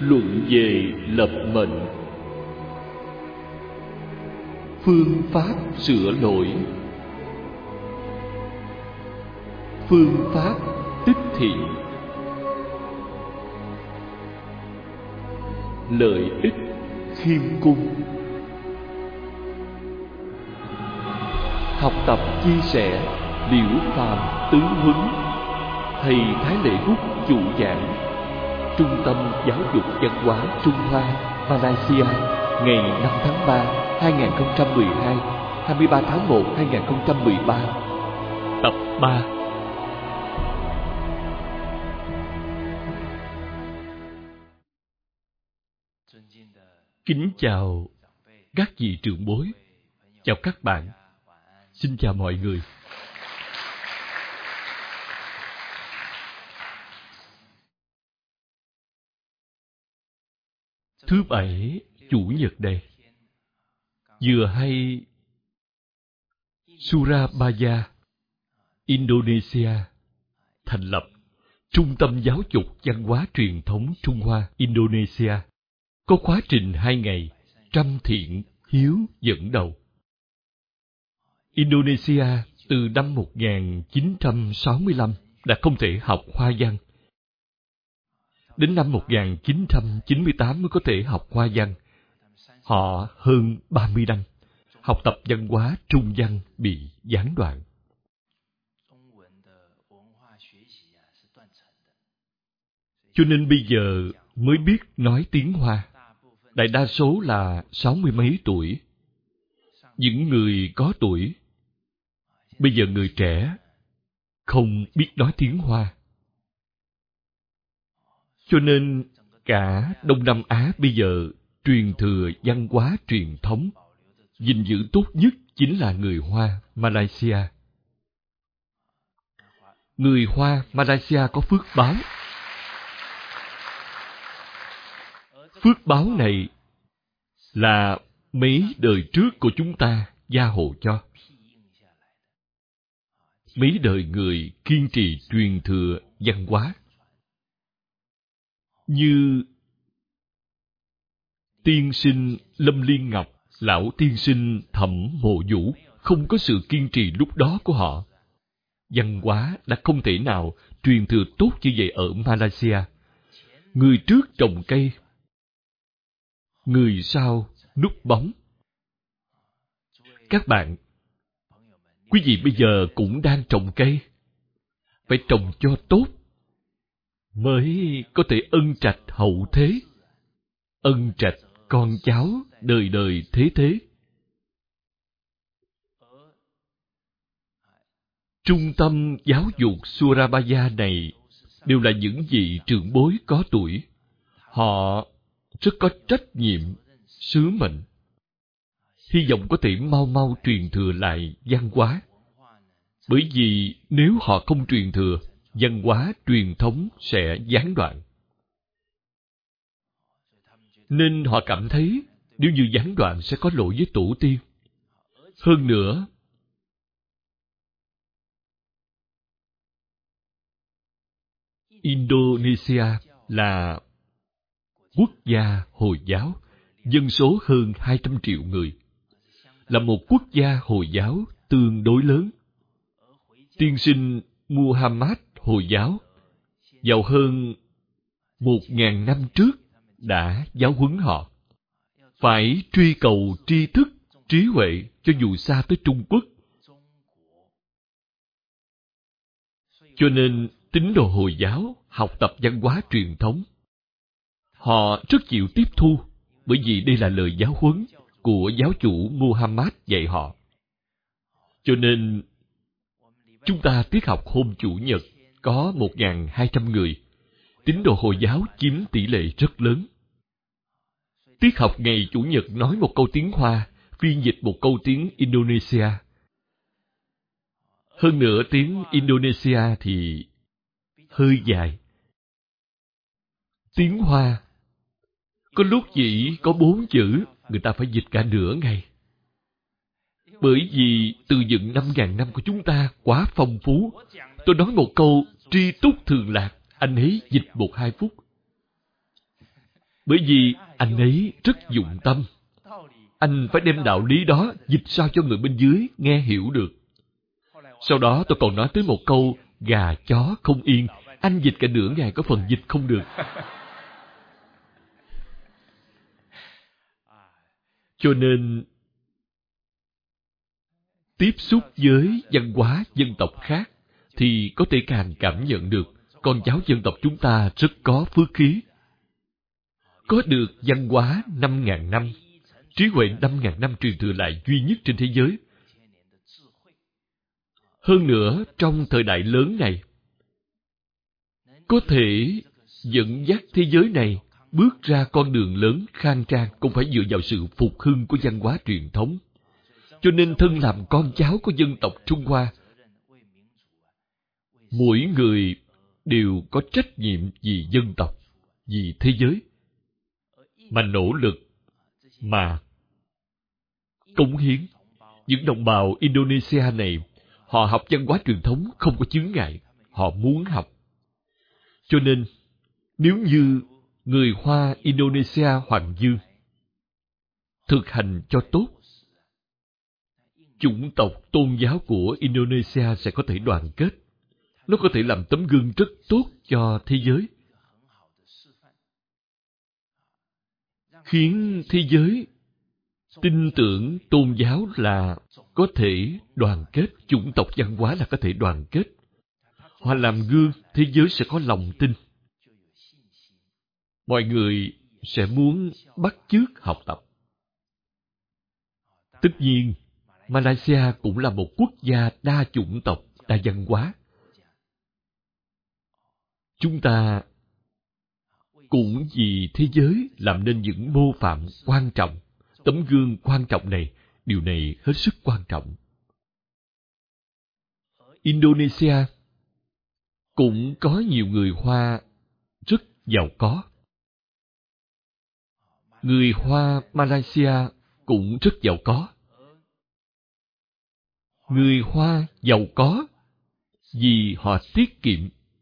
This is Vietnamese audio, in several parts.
Luận về lập mệnh. Phương pháp sửa lỗi. Phương pháp tích thiện. Lợi ích khiêm cung. Học tập chia sẻ Liễu Phàm tứ huấn. Thầy Thái Lệ Hút chủ giảng. Trung tâm Giáo dục Văn hóa Trung Hoa, Malaysia, ngày 5 tháng 3, 2012, 23 tháng 1, 2013. Tập 3. Kính chào các vị trưởng bối, chào các bạn. Xin chào mọi người. Thứ Bảy, Chủ nhật đây, vừa hay Surabaya, Indonesia thành lập Trung tâm Giáo dục Văn hóa Truyền thống Trung Hoa, Indonesia, có khóa trình 2 ngày, trăm thiện hiếu dẫn đầu. Indonesia từ năm 1965 đã không thể học Hoa văn. Đến năm 1998 mới có thể học Hoa văn. Họ hơn 30 năm, học tập văn hóa Trung văn bị gián đoạn. Cho nên bây giờ mới biết nói tiếng Hoa. Đại đa số là 60 mấy tuổi. Những người có tuổi, bây giờ người trẻ, không biết nói tiếng Hoa. Cho nên cả Đông Nam Á bây giờ truyền thừa văn hóa truyền thống, gìn giữ tốt nhất chính là người Hoa Malaysia. Người Hoa Malaysia có phước báo. Phước báo này là mấy đời trước của chúng ta gia hộ cho. Mấy đời người kiên trì truyền thừa văn hóa. Như tiên sinh Lâm Liên Ngọc, lão tiên sinh Thẩm Mộ Vũ, không có sự kiên trì lúc đó của họ, văn hóa đã không thể nào truyền thừa tốt như vậy ở Malaysia. Người trước trồng cây, người sau núp bóng. Các bạn, quý vị bây giờ cũng đang trồng cây. Phải trồng cho tốt, mới có thể ân trạch hậu thế. Ân trạch con cháu đời đời thế thế. Trung tâm giáo dục Surabaya này đều là những vị trưởng bối có tuổi. Họ rất có trách nhiệm, sứ mệnh. Hy vọng có thể mau mau truyền thừa lại văn hóa. Bởi vì nếu họ không truyền thừa, văn hóa truyền thống sẽ gián đoạn. Nên họ cảm thấy nếu như gián đoạn sẽ có lỗi với tổ tiên. Hơn nữa, Indonesia là quốc gia Hồi giáo, dân số hơn 200 triệu người, là một quốc gia Hồi giáo tương đối lớn. Tiên sinh Muhammad Hồi giáo vào hơn 1.000 năm trước đã giáo huấn họ. Phải truy cầu tri thức, trí huệ cho dù xa tới Trung Quốc. Cho nên tín đồ Hồi giáo học tập văn hóa truyền thống. Họ rất chịu tiếp thu, bởi vì đây là lời giáo huấn của giáo chủ Muhammad dạy họ. Cho nên chúng ta tiết học hôm Chủ nhật có 1.200 người. Tín đồ Hồi giáo chiếm tỷ lệ rất lớn. Tiết học ngày Chủ nhật nói một câu tiếng Hoa, phiên dịch một câu tiếng Indonesia. Hơn nữa tiếng Indonesia thì hơi dài. Tiếng Hoa có lúc chỉ có 4 chữ, người ta phải dịch cả nửa ngày. Bởi vì từ dựng 5.000 năm của chúng ta quá phong phú. Tôi nói một câu tri túc thường lạc, anh ấy dịch 1-2 phút. Bởi vì anh ấy rất dụng tâm. Anh phải đem đạo lý đó dịch sao cho người bên dưới nghe hiểu được. Sau đó tôi còn nói tới một câu gà chó không yên. Anh dịch cả nửa ngày có phần dịch không được. Cho nên tiếp xúc với văn hóa dân tộc khác thì có thể càng cảm nhận được con cháu dân tộc chúng ta rất có phước khí. Có được văn hóa 5.000 năm, trí huệ 5.000 năm truyền thừa lại duy nhất trên thế giới. Hơn nữa, trong thời đại lớn này, có thể dẫn dắt thế giới này bước ra con đường lớn khang trang cũng phải dựa vào sự phục hưng của văn hóa truyền thống. Cho nên thân làm con cháu của dân tộc Trung Hoa, mỗi người đều có trách nhiệm vì dân tộc, vì thế giới, mà nỗ lực, mà cống hiến. Những đồng bào Indonesia này, họ học văn hóa truyền thống không có chướng ngại, họ muốn học. Cho nên, nếu như người Hoa Indonesia Hoàng Dương thực hành cho tốt, chủng tộc tôn giáo của Indonesia sẽ có thể đoàn kết. Nó có thể làm tấm gương rất tốt cho thế giới, khiến thế giới tin tưởng tôn giáo là có thể đoàn kết, chủng tộc văn hóa là có thể đoàn kết. Họ làm gương, thế giới sẽ có lòng tin. Mọi người sẽ muốn bắt chước học tập. Tất nhiên, Malaysia cũng là một quốc gia đa chủng tộc, đa văn hóa. Chúng ta cũng vì thế giới làm nên những mô phạm quan trọng, tấm gương quan trọng này, điều này hết sức quan trọng. Indonesia cũng có nhiều người Hoa rất giàu có. Người Hoa Malaysia cũng rất giàu có. Người Hoa giàu có vì họ tiết kiệm.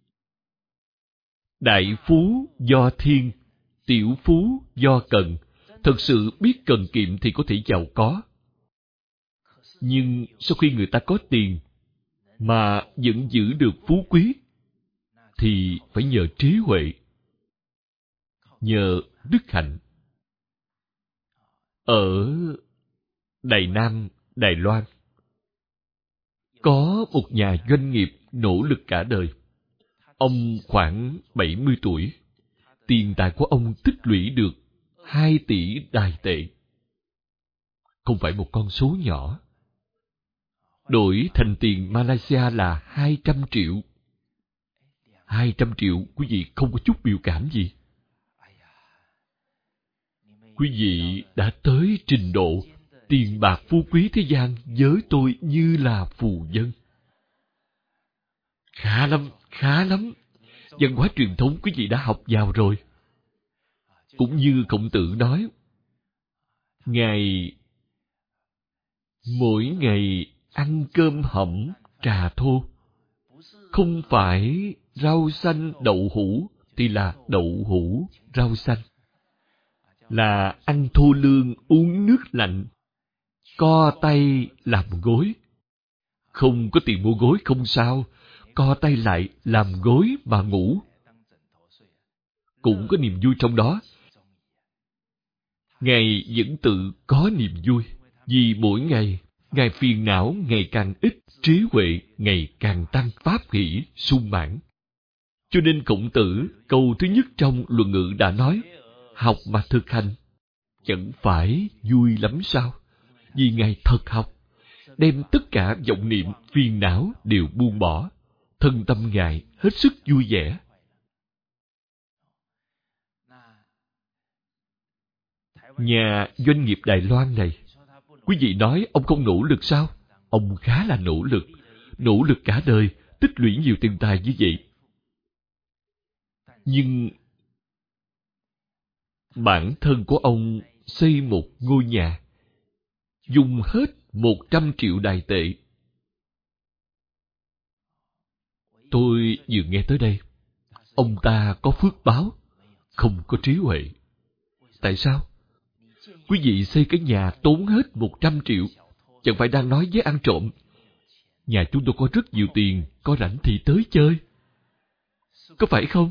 Đại phú do thiên, tiểu phú do cần. Thật sự biết cần kiệm thì có thể giàu có. Nhưng sau khi người ta có tiền mà vẫn giữ được phú quý thì phải nhờ trí huệ, nhờ đức hạnh. Ở Đài Nam, Đài Loan, có một nhà doanh nghiệp nỗ lực cả đời. Ông khoảng 70 tuổi. Tiền tài của ông tích lũy được 2 tỷ Đài tệ. Không phải một con số nhỏ. Đổi thành tiền Malaysia là 200 triệu. 200 triệu, quý vị không có chút biểu cảm gì. Quý vị đã tới trình độ tiền bạc phú quý thế gian với tôi như là phù dân. Khá lắm, khá lắm. Văn hóa truyền thống quý vị đã học vào rồi. Cũng như Khổng Tử nói, Ngài mỗi ngày ăn cơm hẩm, trà thô. Không phải rau xanh đậu hũ, thì là đậu hũ rau xanh. Là ăn thô lương, uống nước lạnh, co tay làm gối. Không có tiền mua gối không sao, co tay lại làm gối mà ngủ. Cũng có niềm vui trong đó. Ngài vẫn tự có niềm vui, vì mỗi ngày, Ngài phiền não ngày càng ít, trí huệ ngày càng tăng, pháp hỷ sung mãn. Cho nên Khổng Tử, câu thứ nhất trong Luận Ngữ đã nói, học mà thực hành, chẳng phải vui lắm sao? Vì Ngài thật học, đem tất cả vọng niệm, phiền não đều buông bỏ, thân tâm Ngài hết sức vui vẻ. Nhà doanh nghiệp Đài Loan này, quý vị nói ông không nỗ lực sao? Ông khá là nỗ lực cả đời, tích lũy nhiều tiền tài như vậy. Nhưng bản thân của ông xây một ngôi nhà, dùng hết 100 triệu Đài tệ. Tôi vừa nghe tới đây, ông ta có phước báo, không có trí huệ. Tại sao? Quý vị xây cái nhà tốn hết 100 triệu, chẳng phải đang nói với ăn trộm, nhà chúng tôi có rất nhiều tiền, có rảnh thì tới chơi. Có phải không?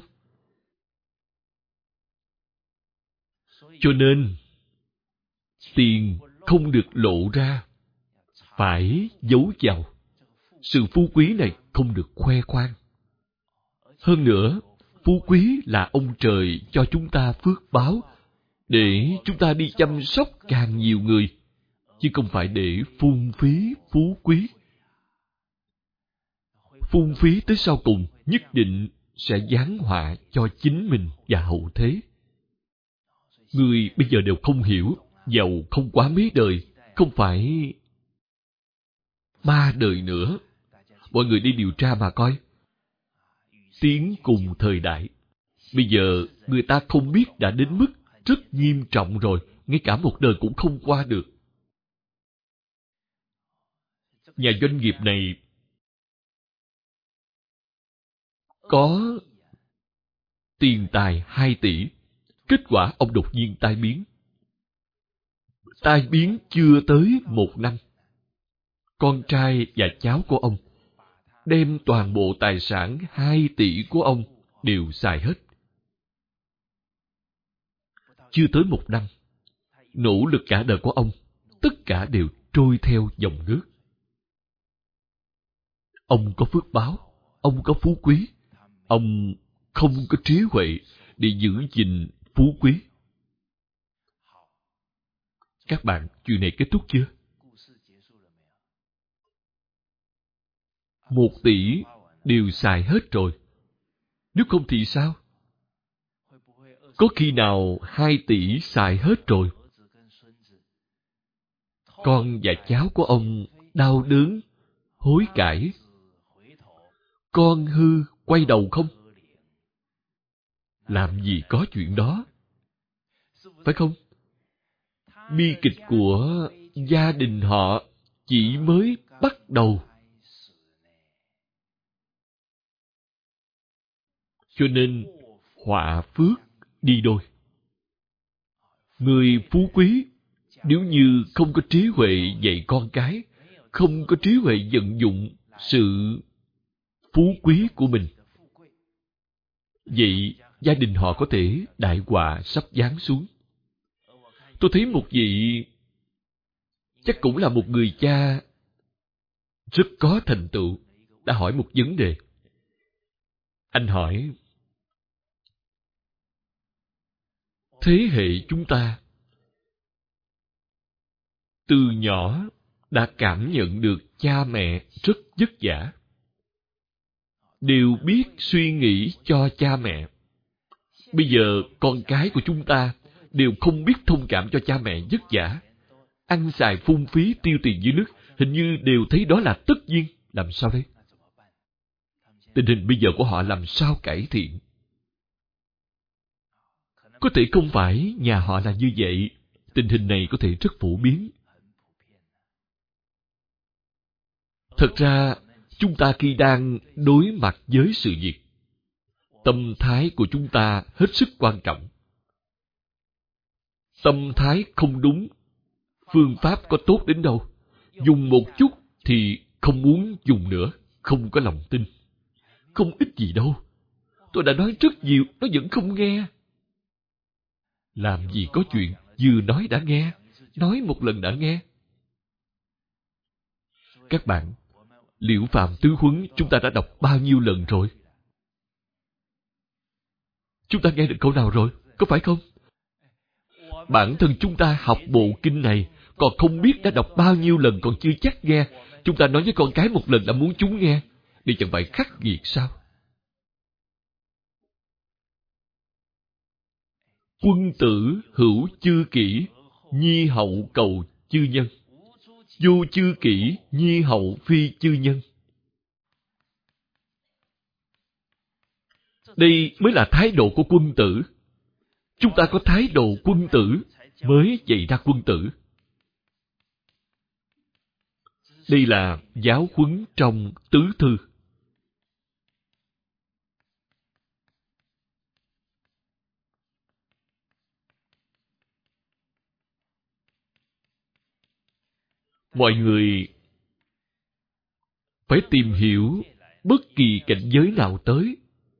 Cho nên, tiền không được lộ ra, phải giấu vào. Sự phú quý này không được khoe khoang. Hơn nữa, phú quý là ông trời cho chúng ta phước báo, để chúng ta đi chăm sóc càng nhiều người, chứ không phải để phung phí phú quý. Phung phí tới sau cùng nhất định sẽ giáng họa cho chính mình và hậu thế. Người bây giờ đều không hiểu, giàu không quá mấy đời, không phải 3 đời nữa. Mọi người đi điều tra mà coi. Tiến cùng thời đại. Bây giờ người ta không biết đã đến mức rất nghiêm trọng rồi, ngay cả một đời cũng không qua được. Nhà doanh nghiệp này có tiền tài 2 tỷ, kết quả ông đột nhiên tai biến. Tai biến chưa tới 1 năm. Con trai và cháu của ông đem toàn bộ tài sản 2 tỷ của ông đều xài hết. Chưa tới 1 năm, nỗ lực cả đời của ông, tất cả đều trôi theo dòng nước. Ông có phước báo, ông có phú quý, ông không có trí huệ để giữ gìn phú quý. Các bạn, chuyện này kết thúc chưa? 1 tỷ đều xài hết rồi. Nếu không thì sao? Có khi nào 2 tỷ xài hết rồi, con và cháu của ông đau đớn, hối cải, con hư quay đầu không? Làm gì có chuyện đó, phải không? Bi kịch của gia đình họ chỉ mới bắt đầu. Cho nên, họa phước đi đôi. Người phú quý, nếu như không có trí huệ dạy con cái, không có trí huệ vận dụng sự phú quý của mình, vậy gia đình họ có thể đại họa sắp giáng xuống. Tôi thấy một vị, chắc cũng là một người cha rất có thành tựu, đã hỏi một vấn đề. Anh hỏi, thế hệ chúng ta từ nhỏ đã cảm nhận được cha mẹ rất vất vả, đều biết suy nghĩ cho cha mẹ. Bây giờ con cái của chúng ta đều không biết thông cảm cho cha mẹ vất vả, ăn xài phung phí tiêu tiền như nước, hình như đều thấy đó là tất nhiên. Làm sao đây? Tình hình bây giờ của họ làm sao cải thiện? Có thể không phải nhà họ là như vậy, tình hình này có thể rất phổ biến. Thật ra, chúng ta khi đang đối mặt với sự việc, tâm thái của chúng ta hết sức quan trọng. Tâm thái không đúng, phương pháp có tốt đến đâu, dùng một chút thì không muốn dùng nữa, không có lòng tin. Không ích gì đâu. Tôi đã nói rất nhiều, nó vẫn không nghe. Làm gì có chuyện, vừa nói đã nghe, nói một lần đã nghe. Các bạn, Liễu Phàm Tứ Huấn chúng ta đã đọc bao nhiêu lần rồi? Chúng ta nghe được câu nào rồi, có phải không? Bản thân chúng ta học bộ kinh này, còn không biết đã đọc bao nhiêu lần còn chưa chắc nghe. Chúng ta nói với con cái một lần đã muốn chúng nghe, đi chẳng phải khắc nghiệt sao? Quân tử hữu chư kỷ, nhi hậu cầu chư nhân. Vô chư kỷ, nhi hậu phi chư nhân. Đây mới là thái độ của quân tử. Chúng ta có thái độ quân tử mới dạy ra quân tử. Đây là giáo huấn trong tứ thư. Mọi người phải tìm hiểu bất kỳ cảnh giới nào tới,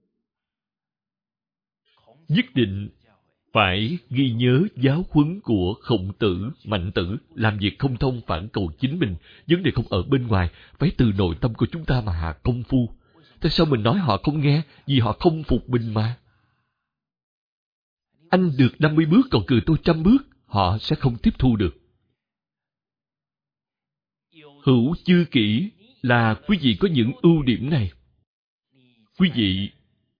nhất định phải ghi nhớ giáo huấn của Khổng Tử, Mạnh Tử, làm việc không thông phản cầu chính mình, vấn đề không ở bên ngoài, phải từ nội tâm của chúng ta mà hạ công phu. Tại sao mình nói họ không nghe? Vì họ không phục mình mà. Anh được 50 bước còn cười tôi 100 bước, họ sẽ không tiếp thu được. Hữu chư kỷ là quý vị có những ưu điểm này. Quý vị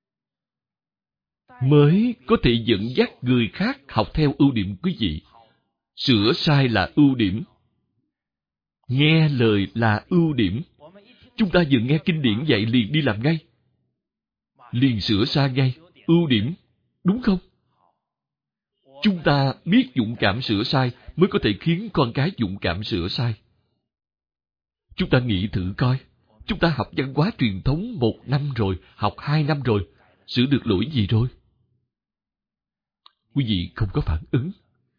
mới có thể dẫn dắt người khác học theo ưu điểm quý vị. Sửa sai là ưu điểm. Nghe lời là ưu điểm. Chúng ta vừa nghe kinh điển dạy liền đi làm ngay. Liền sửa sai ngay. Ưu điểm. Đúng không? Chúng ta biết dũng cảm sửa sai mới có thể khiến con cái dũng cảm sửa sai. Chúng ta nghĩ thử coi. Chúng ta học văn hóa truyền thống 1 năm rồi, học 2 năm rồi. Sửa được lỗi gì rồi? Quý vị không có phản ứng.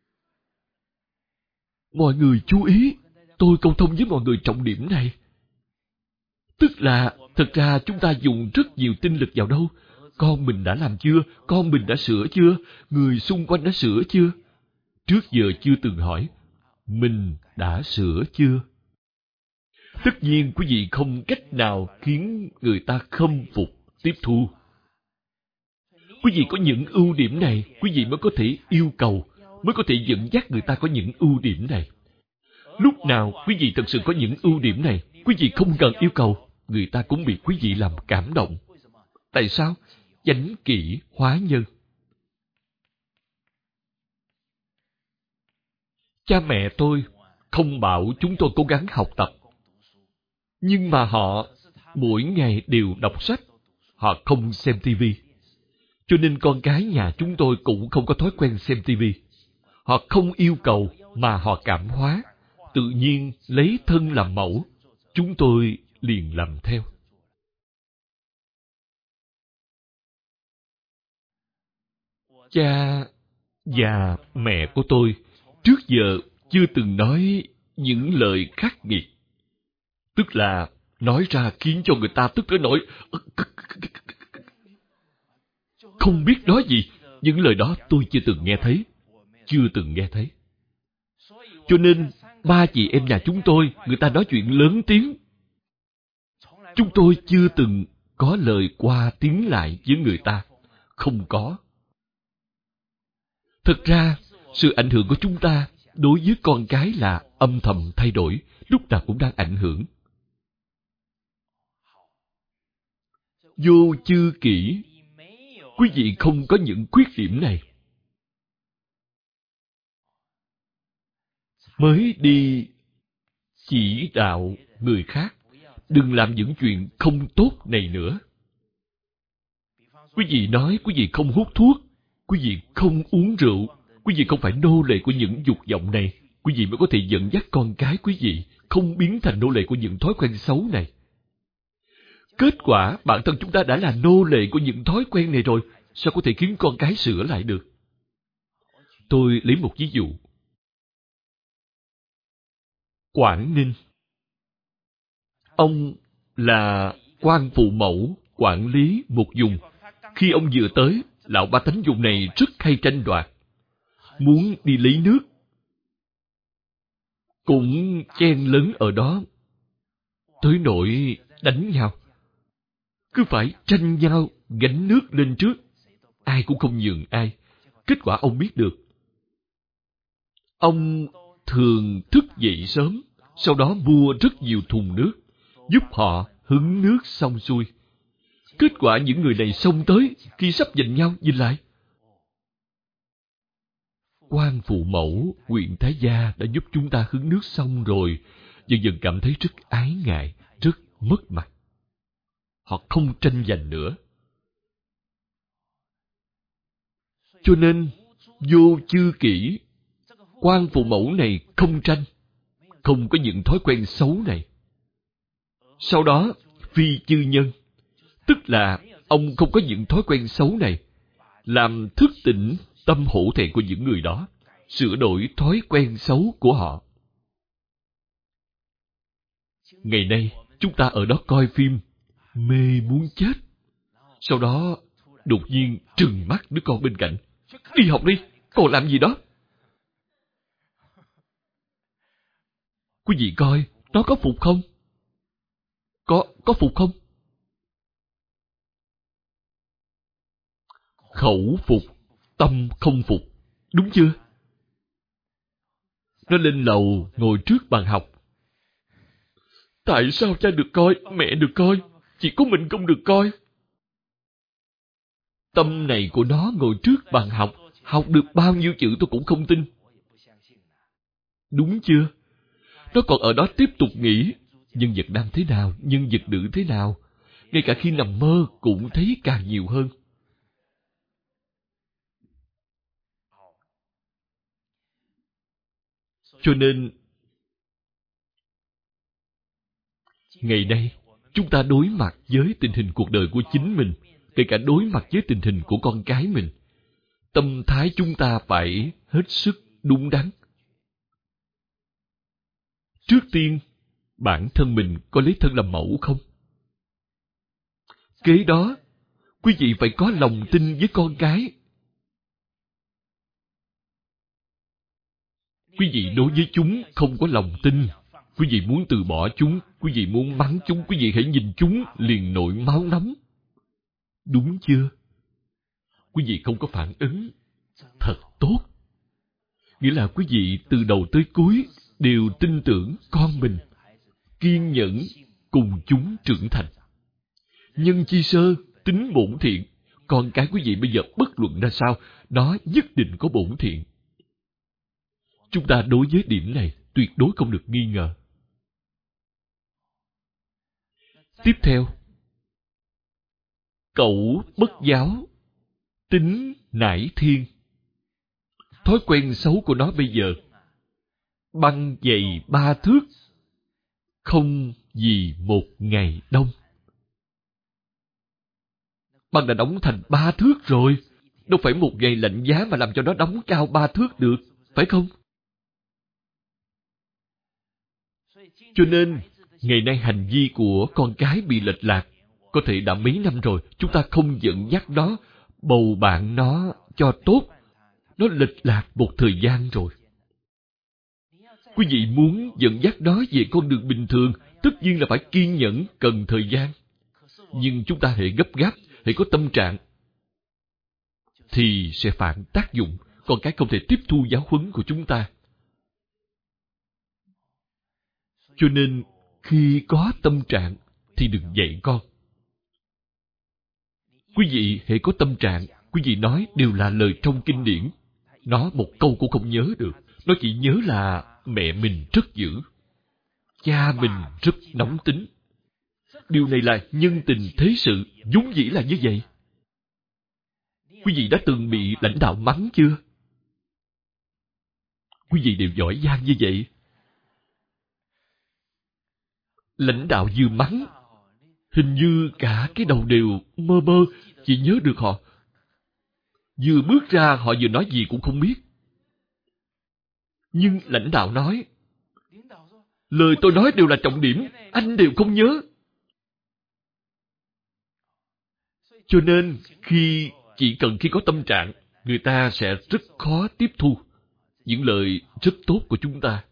Mọi người chú ý, tôi câu thông với mọi người trọng điểm này. Tức là, thật ra chúng ta dùng rất nhiều tinh lực vào đâu? Con mình đã làm chưa? Con mình đã sửa chưa? Người xung quanh đã sửa chưa? Trước giờ chưa từng hỏi, mình đã sửa chưa? Tất nhiên quý vị không cách nào khiến người ta khâm phục, tiếp thu. Quý vị có những ưu điểm này, quý vị mới có thể yêu cầu, mới có thể dẫn dắt người ta có những ưu điểm này. Lúc nào quý vị thật sự có những ưu điểm này, quý vị không cần yêu cầu, người ta cũng bị quý vị làm cảm động. Tại sao? Chánh kỷ hóa nhân. Cha mẹ tôi không bảo chúng tôi cố gắng học tập. Nhưng mà họ mỗi ngày đều đọc sách. Họ không xem tivi. Cho nên con cái nhà chúng tôi cũng không có thói quen xem tivi. Họ không yêu cầu mà họ cảm hóa. Tự nhiên lấy thân làm mẫu. Chúng tôi liền làm theo. Cha và mẹ của tôi trước giờ chưa từng nói những lời khắc nghiệt. Tức là nói ra khiến cho người ta tức tới nỗi không biết nói gì. Những lời đó tôi chưa từng nghe thấy. Chưa từng nghe thấy. Cho nên, 3 chị em nhà chúng tôi, người ta nói chuyện lớn tiếng. Chúng tôi chưa từng có lời qua tiếng lại với người ta. Không có. Thực ra, sự ảnh hưởng của chúng ta đối với con cái là âm thầm thay đổi, lúc nào cũng đang ảnh hưởng. Vô chư kỷ, quý vị không có những khuyết điểm này, mới đi chỉ đạo người khác đừng làm những chuyện không tốt này nữa. Quý vị nói quý vị không hút thuốc, quý vị không uống rượu, quý vị không phải nô lệ của những dục vọng này, quý vị mới có thể dẫn dắt con cái quý vị không biến thành nô lệ của những thói quen xấu này. Kết quả, bản thân chúng ta đã là nô lệ của những thói quen này rồi, sao có thể khiến con cái sửa lại được? Tôi lấy một ví dụ. Quảng Ninh. Ông là quan phụ mẫu, quản lý một vùng. Khi ông vừa tới, lão ba tánh vùng này rất hay tranh đoạt. Muốn đi lấy nước, cũng chen lấn ở đó, tới nỗi đánh nhau. Cứ phải tranh nhau, gánh nước lên trước. Ai cũng không nhường ai. Kết quả ông biết được. Ông thường thức dậy sớm, sau đó mua rất nhiều thùng nước, giúp họ hứng nước xong xuôi. Kết quả những người này xông tới, khi sắp giành nhau, nhìn lại. Quan phụ mẫu, huyện Thái Gia đã giúp chúng ta hứng nước xong rồi, dần dần cảm thấy rất ái ngại, rất mất mặt. Họ không tranh giành nữa. Cho nên, vô chư kỷ, quan phụ mẫu này không tranh, không có những thói quen xấu này. Sau đó, phi chư nhân, tức là ông không có những thói quen xấu này, làm thức tỉnh tâm hổ thẹn của những người đó, sửa đổi thói quen xấu của họ. Ngày nay, chúng ta ở đó coi phim, mê muốn chết. Sau đó, đột nhiên trừng mắt đứa con bên cạnh. Đi học đi, còn làm gì đó? Quý vị coi, nó có phục không? Có phục không? Khẩu phục, tâm không phục. Đúng chưa? Nó lên lầu, ngồi trước bàn học. Tại sao cha được coi, mẹ được coi, chỉ có mình không được coi? Tâm này của nó ngồi trước bàn học, học được bao nhiêu chữ tôi cũng không tin. Đúng chưa? Nó còn ở đó tiếp tục nghĩ, nhân vật nam thế nào, nhân vật nữ thế nào. Ngay cả khi nằm mơ cũng thấy càng nhiều hơn. Cho nên, ngày nay, chúng ta đối mặt với tình hình cuộc đời của chính mình, kể cả đối mặt với tình hình của con cái mình. Tâm thái chúng ta phải hết sức đúng đắn. Trước tiên, bản thân mình có lấy thân làm mẫu không? Kế đó, quý vị phải có lòng tin với con cái. Quý vị đối với chúng không có lòng tin. Quý vị muốn từ bỏ chúng, quý vị muốn mắng chúng, quý vị hãy nhìn chúng liền nổi máu nóng. Đúng chưa? Quý vị không có phản ứng. Thật tốt. Nghĩa là quý vị từ đầu tới cuối đều tin tưởng con mình, kiên nhẫn cùng chúng trưởng thành. Nhân chi sơ, tính bổn thiện. Con cái quý vị bây giờ bất luận ra sao, nó nhất định có bổn thiện. Chúng ta đối với điểm này tuyệt đối không được nghi ngờ. Tiếp theo, cẩu bất giáo, tính nải thiên. Thói quen xấu của nó bây giờ, băng dày 3 thước, không vì một ngày đông. Băng đã đóng thành 3 thước rồi, đâu phải một ngày lạnh giá mà làm cho nó đóng cao 3 thước được, phải không? Cho nên, ngày nay hành vi của con cái bị lệch lạc, có thể đã mấy năm rồi, chúng ta không dẫn dắt nó, bầu bạn nó cho tốt. Nó lệch lạc một thời gian rồi. Quý vị muốn dẫn dắt nó về con đường bình thường, tất nhiên là phải kiên nhẫn, cần thời gian. Nhưng chúng ta hễ gấp gáp, hễ có tâm trạng, thì sẽ phản tác dụng, con cái không thể tiếp thu giáo huấn của chúng ta. Cho nên, khi có tâm trạng, thì đừng dạy con. Quý vị hễ có tâm trạng, quý vị nói đều là lời trong kinh điển. Nó một câu cũng không nhớ được. Nó chỉ nhớ là mẹ mình rất dữ, cha mình rất nóng tính. Điều này là nhân tình thế sự, vốn dĩ là như vậy. Quý vị đã từng bị lãnh đạo mắng chưa? Quý vị đều giỏi giang như vậy. Lãnh đạo vừa mắng, hình như cả cái đầu đều mơ mơ, chỉ nhớ được họ. Vừa bước ra họ vừa nói gì cũng không biết. Nhưng lãnh đạo nói, lời tôi nói đều là trọng điểm, anh đều không nhớ. Cho nên, chỉ cần khi có tâm trạng, người ta sẽ rất khó tiếp thu những lời rất tốt của chúng ta.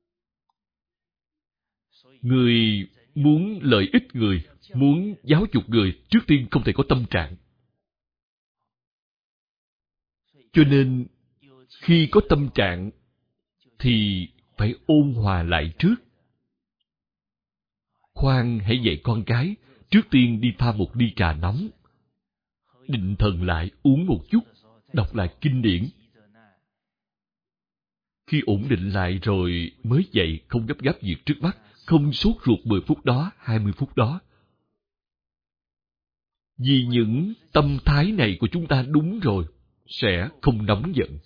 Người muốn lợi ích người, muốn giáo dục người, trước tiên không thể có tâm trạng. Cho nên, khi có tâm trạng, thì phải ôn hòa lại trước. Khoan hãy dạy con cái, trước tiên đi pha một ly trà nóng. Định thần lại, uống một chút, đọc lại kinh điển. Khi ổn định lại rồi mới dậy, không gấp gáp việc trước mắt, không sốt ruột 10 phút đó, 20 phút đó. Vì những tâm thái này của chúng ta đúng rồi, sẽ không nóng giận.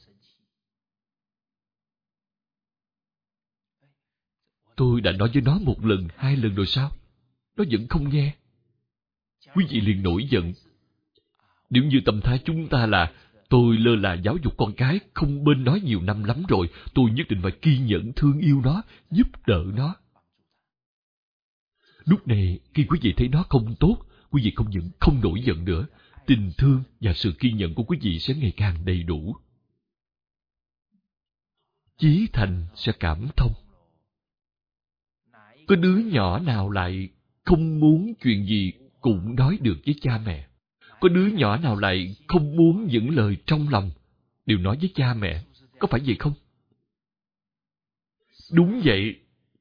Tôi đã nói với nó 1 lần, 2 lần rồi sao? Nó vẫn không nghe. Quý vị liền nổi giận. Nếu như tâm thái chúng ta là tôi lơ là giáo dục con cái, không bên nói nhiều năm lắm rồi, tôi nhất định phải kiên nhẫn thương yêu nó, giúp đỡ nó. Lúc này, khi quý vị thấy nó không tốt, quý vị không những không nổi giận nữa, tình thương và sự kiên nhẫn của quý vị sẽ ngày càng đầy đủ. Chí thành sẽ cảm thông. Có đứa nhỏ nào lại không muốn chuyện gì cũng nói được với cha mẹ? Có đứa nhỏ nào lại không muốn những lời trong lòng đều nói với cha mẹ? Có phải vậy không? Đúng vậy.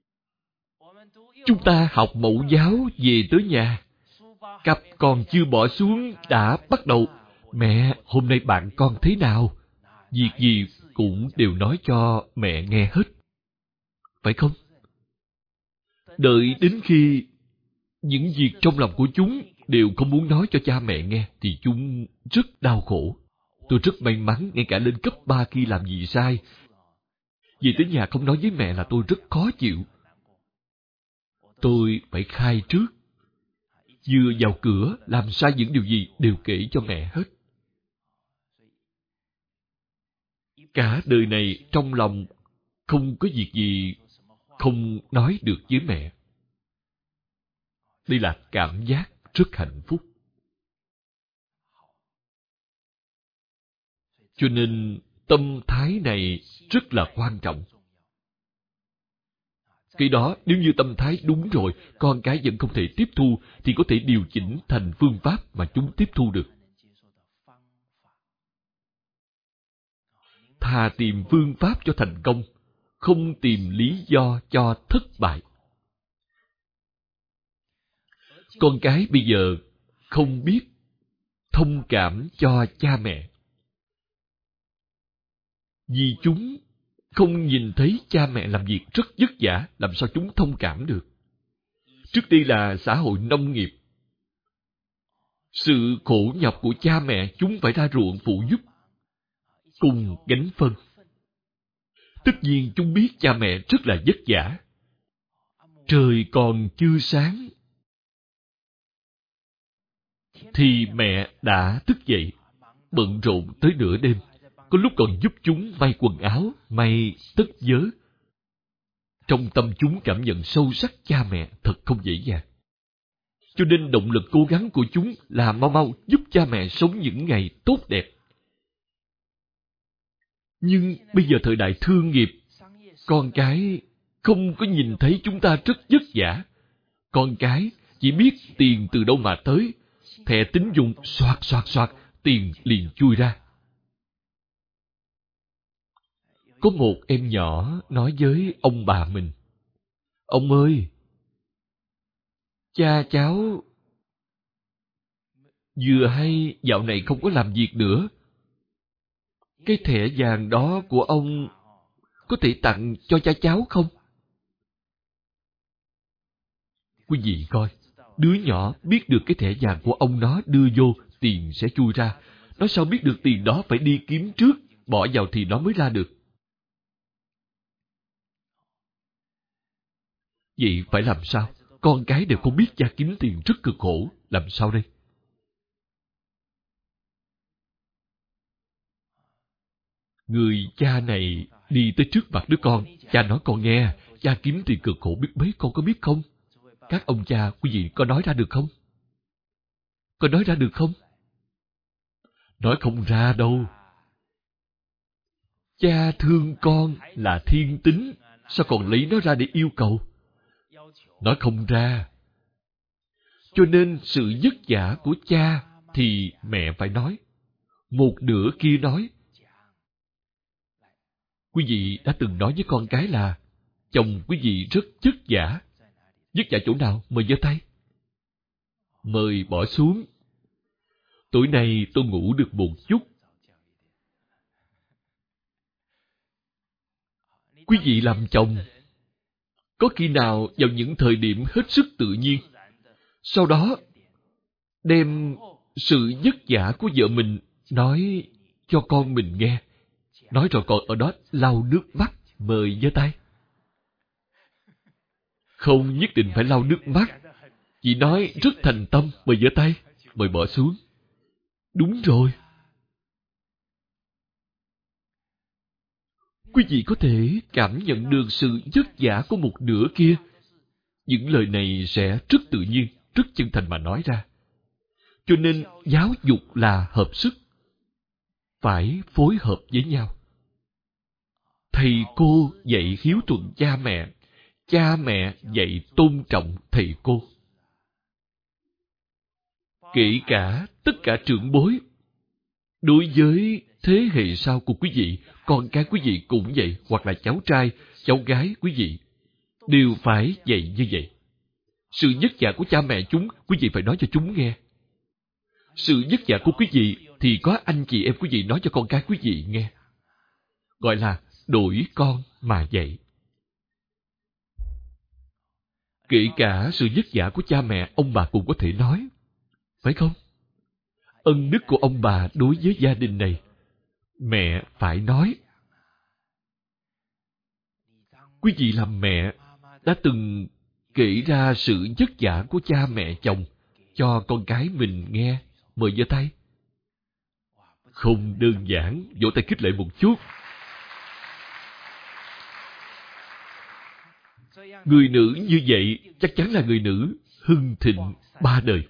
Chúng ta học mẫu giáo về tới nhà, cặp còn chưa bỏ xuống đã bắt đầu: mẹ, hôm nay bạn con thế nào? Việc gì cũng đều nói cho mẹ nghe hết. Phải không? Đợi đến khi những việc trong lòng của chúng đều không muốn nói cho cha mẹ nghe thì chúng rất đau khổ. Tôi rất may mắn, ngay cả lên cấp 3 khi làm gì sai, về tới nhà không nói với mẹ là tôi rất khó chịu. Tôi phải khai trước. Vừa vào cửa, làm sai những điều gì đều kể cho mẹ hết. Cả đời này trong lòng không có việc gì không nói được với mẹ. Đây là cảm giác rất hạnh phúc. Cho nên tâm thái này rất là quan trọng. Cái đó nếu như tâm thái đúng rồi, con cái vẫn không thể tiếp thu, thì có thể điều chỉnh thành phương pháp mà chúng tiếp thu được. Thà tìm phương pháp cho thành công, không tìm lý do cho thất bại. Con cái bây giờ không biết thông cảm cho cha mẹ, vì chúng không nhìn thấy cha mẹ làm việc rất vất vả, làm sao chúng thông cảm được? Trước đây là xã hội nông nghiệp. Sự khổ nhọc của cha mẹ chúng phải ra ruộng phụ giúp, cùng gánh phân. Tất nhiên chúng biết cha mẹ rất là vất vả. Trời còn chưa sáng thì mẹ đã thức dậy, bận rộn tới nửa đêm. Có lúc còn giúp chúng may quần áo, may tất vớ. Trong tâm chúng cảm nhận sâu sắc cha mẹ thật không dễ dàng. Cho nên động lực cố gắng của chúng là mau mau giúp cha mẹ sống những ngày tốt đẹp. Nhưng bây giờ thời đại thương nghiệp, con cái không có nhìn thấy chúng ta rất vất vả. Con cái chỉ biết tiền từ đâu mà tới, thẻ tín dụng xoạt xoạt xoạt, tiền liền chui ra. Có một em nhỏ nói với ông bà mình: ông ơi, cha cháu vừa hay dạo này không có làm việc nữa. Cái thẻ vàng đó của ông có thể tặng cho cha cháu không? Quý vị coi, đứa nhỏ biết được cái thẻ vàng của ông nó đưa vô, tiền sẽ chui ra. Nó sao biết được tiền đó phải đi kiếm trước, bỏ vào thì nó mới ra được. Vậy phải làm sao? Con cái đều không biết cha kiếm tiền rất cực khổ. Làm sao đây? Người cha này đi tới trước mặt đứa con. Cha nói con nghe, cha kiếm tiền cực khổ biết mấy, con có biết không? Các ông cha, quý vị có nói ra được không? Có nói ra được không? Nói không ra đâu. Cha thương con là thiên tính, sao còn lấy nó ra để yêu cầu? Nói không ra. Cho nên sự vất vả của cha thì mẹ phải nói. Một nửa kia nói. Quý vị đã từng nói với con cái là chồng quý vị rất vất vả. Vất vả chỗ nào? Mời giơ tay. Mời bỏ xuống. Tối nay tôi ngủ được một chút. Quý vị làm chồng, có khi nào vào những thời điểm hết sức tự nhiên, sau đó đem sự vất vả của vợ mình nói cho con mình nghe, nói rồi còn ở đó lau nước mắt, mời giơ tay. Không nhất định phải lau nước mắt, chỉ nói rất thành tâm, mời giơ tay, mời bỏ xuống. Đúng rồi. Quý vị có thể cảm nhận được sự vất vả của một nửa kia, những lời này sẽ rất tự nhiên, rất chân thành mà nói ra. Cho nên giáo dục là hợp sức, phải phối hợp với nhau. Thầy cô dạy hiếu thuận cha mẹ dạy tôn trọng thầy cô. Kể cả tất cả trưởng bối, đối với thế hệ sau của quý vị, con cái quý vị cũng vậy, hoặc là cháu trai, cháu gái quý vị, đều phải dạy như vậy. Sự vất vả của cha mẹ chúng, quý vị phải nói cho chúng nghe. Sự vất vả của quý vị thì có anh chị em quý vị nói cho con cái quý vị nghe. Gọi là đổi con mà dạy. Kể cả sự vất vả của cha mẹ, ông bà cũng có thể nói. Phải không? Ân đức của ông bà đối với gia đình này, mẹ phải nói. Quý vị làm mẹ đã từng kể ra sự vất vả của cha mẹ chồng cho con cái mình nghe. Mời giơ tay. Không đơn giản, vỗ tay khích lệ một chút. Người nữ như vậy chắc chắn là người nữ hưng thịnh 3 đời.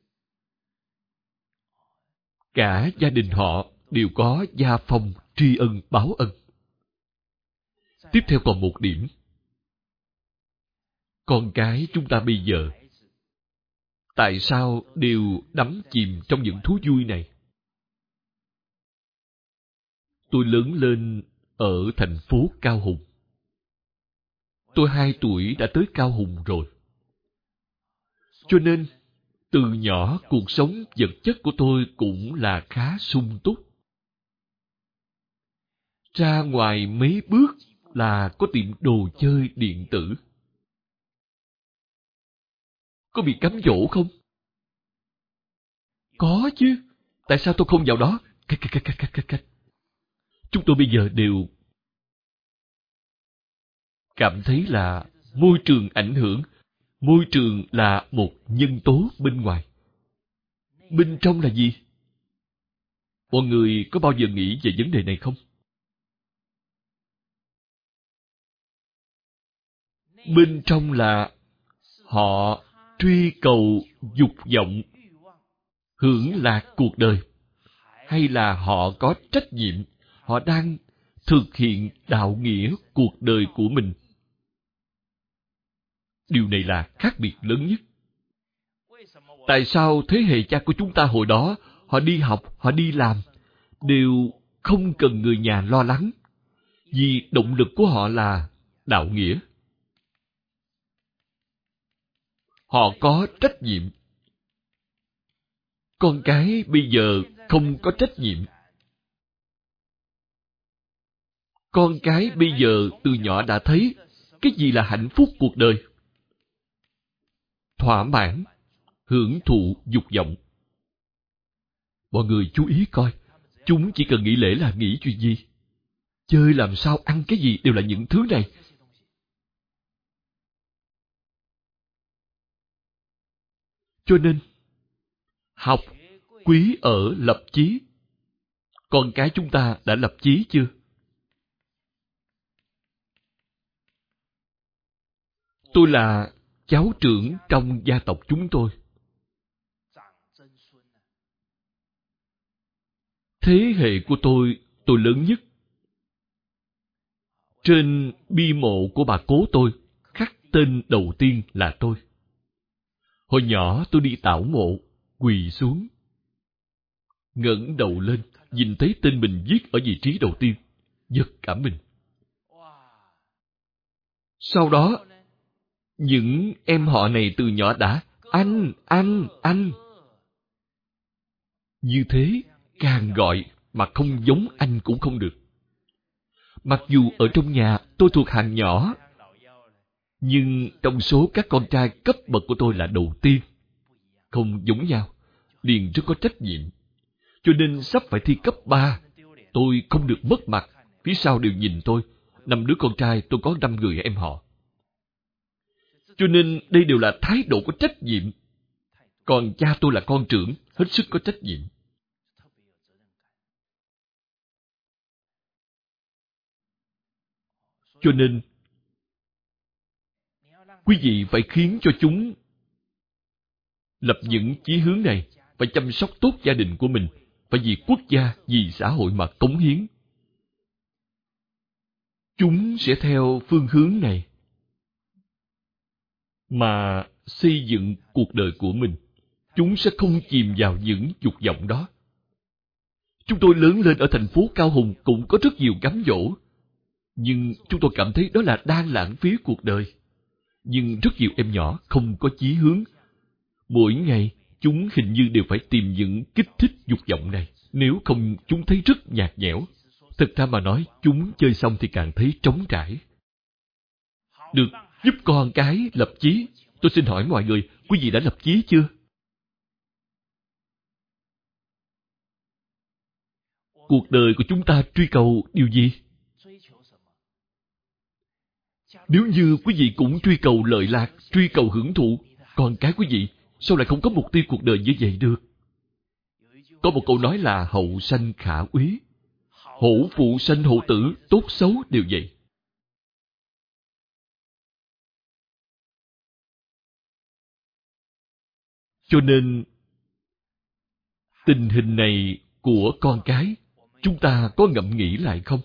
Cả gia đình họ đều có gia phong tri ân báo ân. Tiếp theo còn một điểm. Con cái chúng ta bây giờ tại sao đều đắm chìm trong những thú vui này? Tôi lớn lên ở thành phố Cao Hùng. Tôi 2 tuổi đã tới Cao Hùng rồi. Cho nên, từ nhỏ cuộc sống vật chất của tôi cũng là khá sung túc. Ra ngoài mấy bước là có tiệm đồ chơi điện tử. Có bị cám dỗ không? Có chứ. Tại sao tôi không vào đó? Cách. Chúng tôi bây giờ đều cảm thấy là môi trường ảnh hưởng. Môi trường là một nhân tố bên ngoài. Bên trong là gì? Mọi người có bao giờ nghĩ về vấn đề này không? Bên trong là họ truy cầu dục vọng, hưởng lạc cuộc đời, hay là họ có trách nhiệm, họ đang thực hiện đạo nghĩa cuộc đời của mình. Điều này là khác biệt lớn nhất. Tại sao thế hệ cha của chúng ta hồi đó, họ đi học, họ đi làm, đều không cần người nhà lo lắng, vì động lực của họ là đạo nghĩa. Họ có trách nhiệm. Con cái bây giờ không có trách nhiệm. Con cái bây giờ từ nhỏ đã thấy cái gì là hạnh phúc cuộc đời. Thỏa mãn, hưởng thụ dục vọng. Mọi người chú ý coi, chúng chỉ cần nghỉ lễ là nghĩ chuyện gì? Chơi làm sao, ăn cái gì đều là những thứ này. Cho nên, học quý ở lập chí. Con cái chúng ta đã lập chí chưa? Tôi là cháu trưởng trong gia tộc chúng tôi. Thế hệ của tôi lớn nhất. Trên bi mộ của bà cố tôi, khắc tên đầu tiên là tôi. Hồi nhỏ tôi đi tảo mộ, quỳ xuống. Ngẩng đầu lên, nhìn thấy tên mình viết ở vị trí đầu tiên. Giật cả mình. Sau đó, những em họ này từ nhỏ đã anh. Như thế, càng gọi mà không giống anh cũng không được. Mặc dù ở trong nhà tôi thuộc hàng nhỏ, nhưng trong số các con trai cấp bậc của tôi là đầu tiên. Không giống nhau, liền rất có trách nhiệm. Cho nên sắp phải thi cấp 3, tôi không được mất mặt, phía sau đều nhìn tôi. 5 đứa con trai, tôi có 5 người em họ. Cho nên đây đều là thái độ có trách nhiệm. Còn cha tôi là con trưởng, hết sức có trách nhiệm. Cho nên, Quý vị phải khiến cho chúng lập những chí hướng này, phải chăm sóc tốt gia đình của mình, phải vì quốc gia, vì xã hội mà cống hiến. Chúng sẽ theo phương hướng này mà xây dựng cuộc đời của mình. Chúng sẽ không chìm vào những dục vọng đó. Chúng tôi lớn lên ở thành phố Cao Hùng cũng có rất nhiều cám dỗ, nhưng chúng tôi cảm thấy đó là đang lãng phí cuộc đời. Nhưng rất nhiều em nhỏ không có chí hướng. Mỗi ngày, chúng hình như đều phải tìm những kích thích dục vọng này. Nếu không, chúng thấy rất nhạt nhẽo. Thực ra mà nói, chúng chơi xong thì càng thấy trống trải. Được, giúp con cái lập chí. Tôi xin hỏi mọi người, quý vị đã lập chí chưa? Cuộc đời của chúng ta truy cầu điều gì? Nếu như quý vị cũng truy cầu lợi lạc, truy cầu hưởng thụ, còn cái quý vị sao lại không có mục tiêu cuộc đời như vậy được? Có một câu nói là hậu sanh khả úy. Hổ phụ sanh hổ tử, tốt xấu đều vậy. Cho nên, tình hình này của con cái, chúng ta có ngẫm nghĩ lại không?